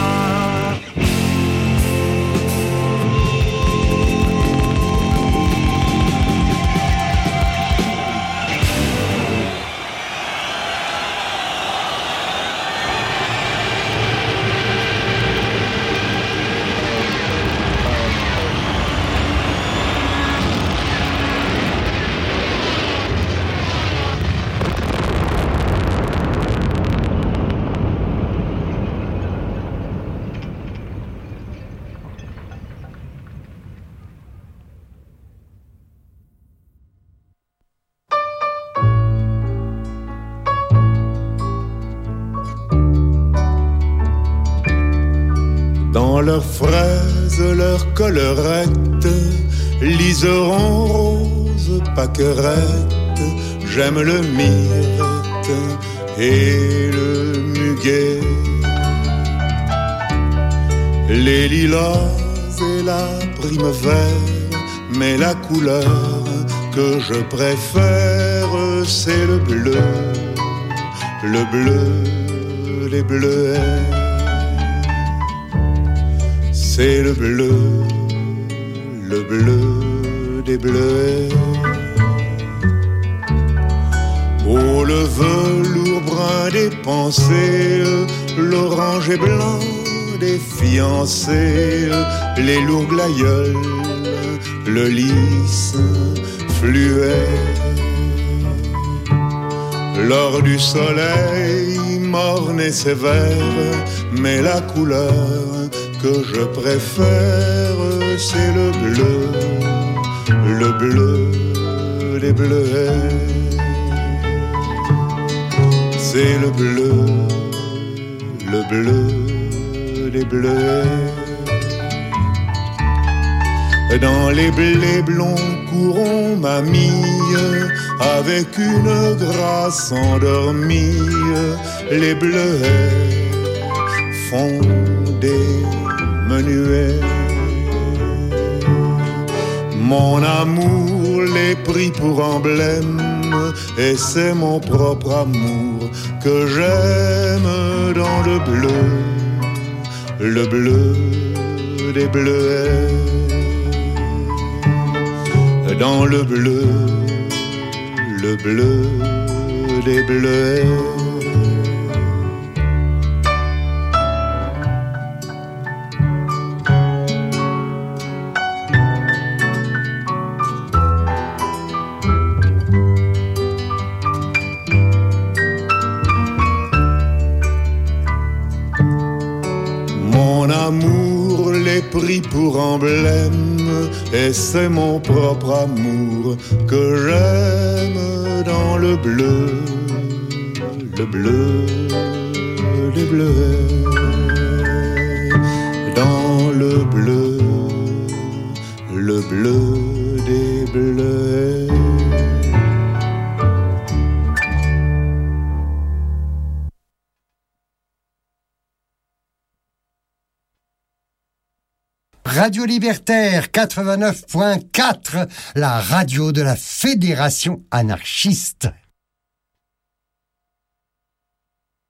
Dans leurs fraises, leurs collerettes, liserons roses, pâquerettes, j'aime le myrte et le muguet. Les lilas et la primevère, mais la couleur que je préfère, c'est le bleu, le bleu, les bleuets. C'est le bleu, le bleu des bleuets. Oh, le velours brun des pensées, l'orange et blanc des fiancés, les lourds glaïeuls, le lys fluet. Lors du soleil, morne et sévère, mais la couleur que je préfère, c'est le bleu, le bleu des bleuets. C'est le bleu, le bleu des bleuets. Dans les blés blonds courons mamie, avec une grâce endormie, les bleuets font des menuets. Mon amour les prit pour emblème, et c'est mon propre amour que j'aime dans le bleu, le bleu des bleuets. Dans le bleu, le bleu des bleuets. Pris pour emblème, et c'est mon propre amour que j'aime dans le bleu, le bleu des bleuets. Dans le bleu, le bleu des bleuets. Radio Libertaire quatre-vingt-neuf point quatre, la radio de la Fédération anarchiste.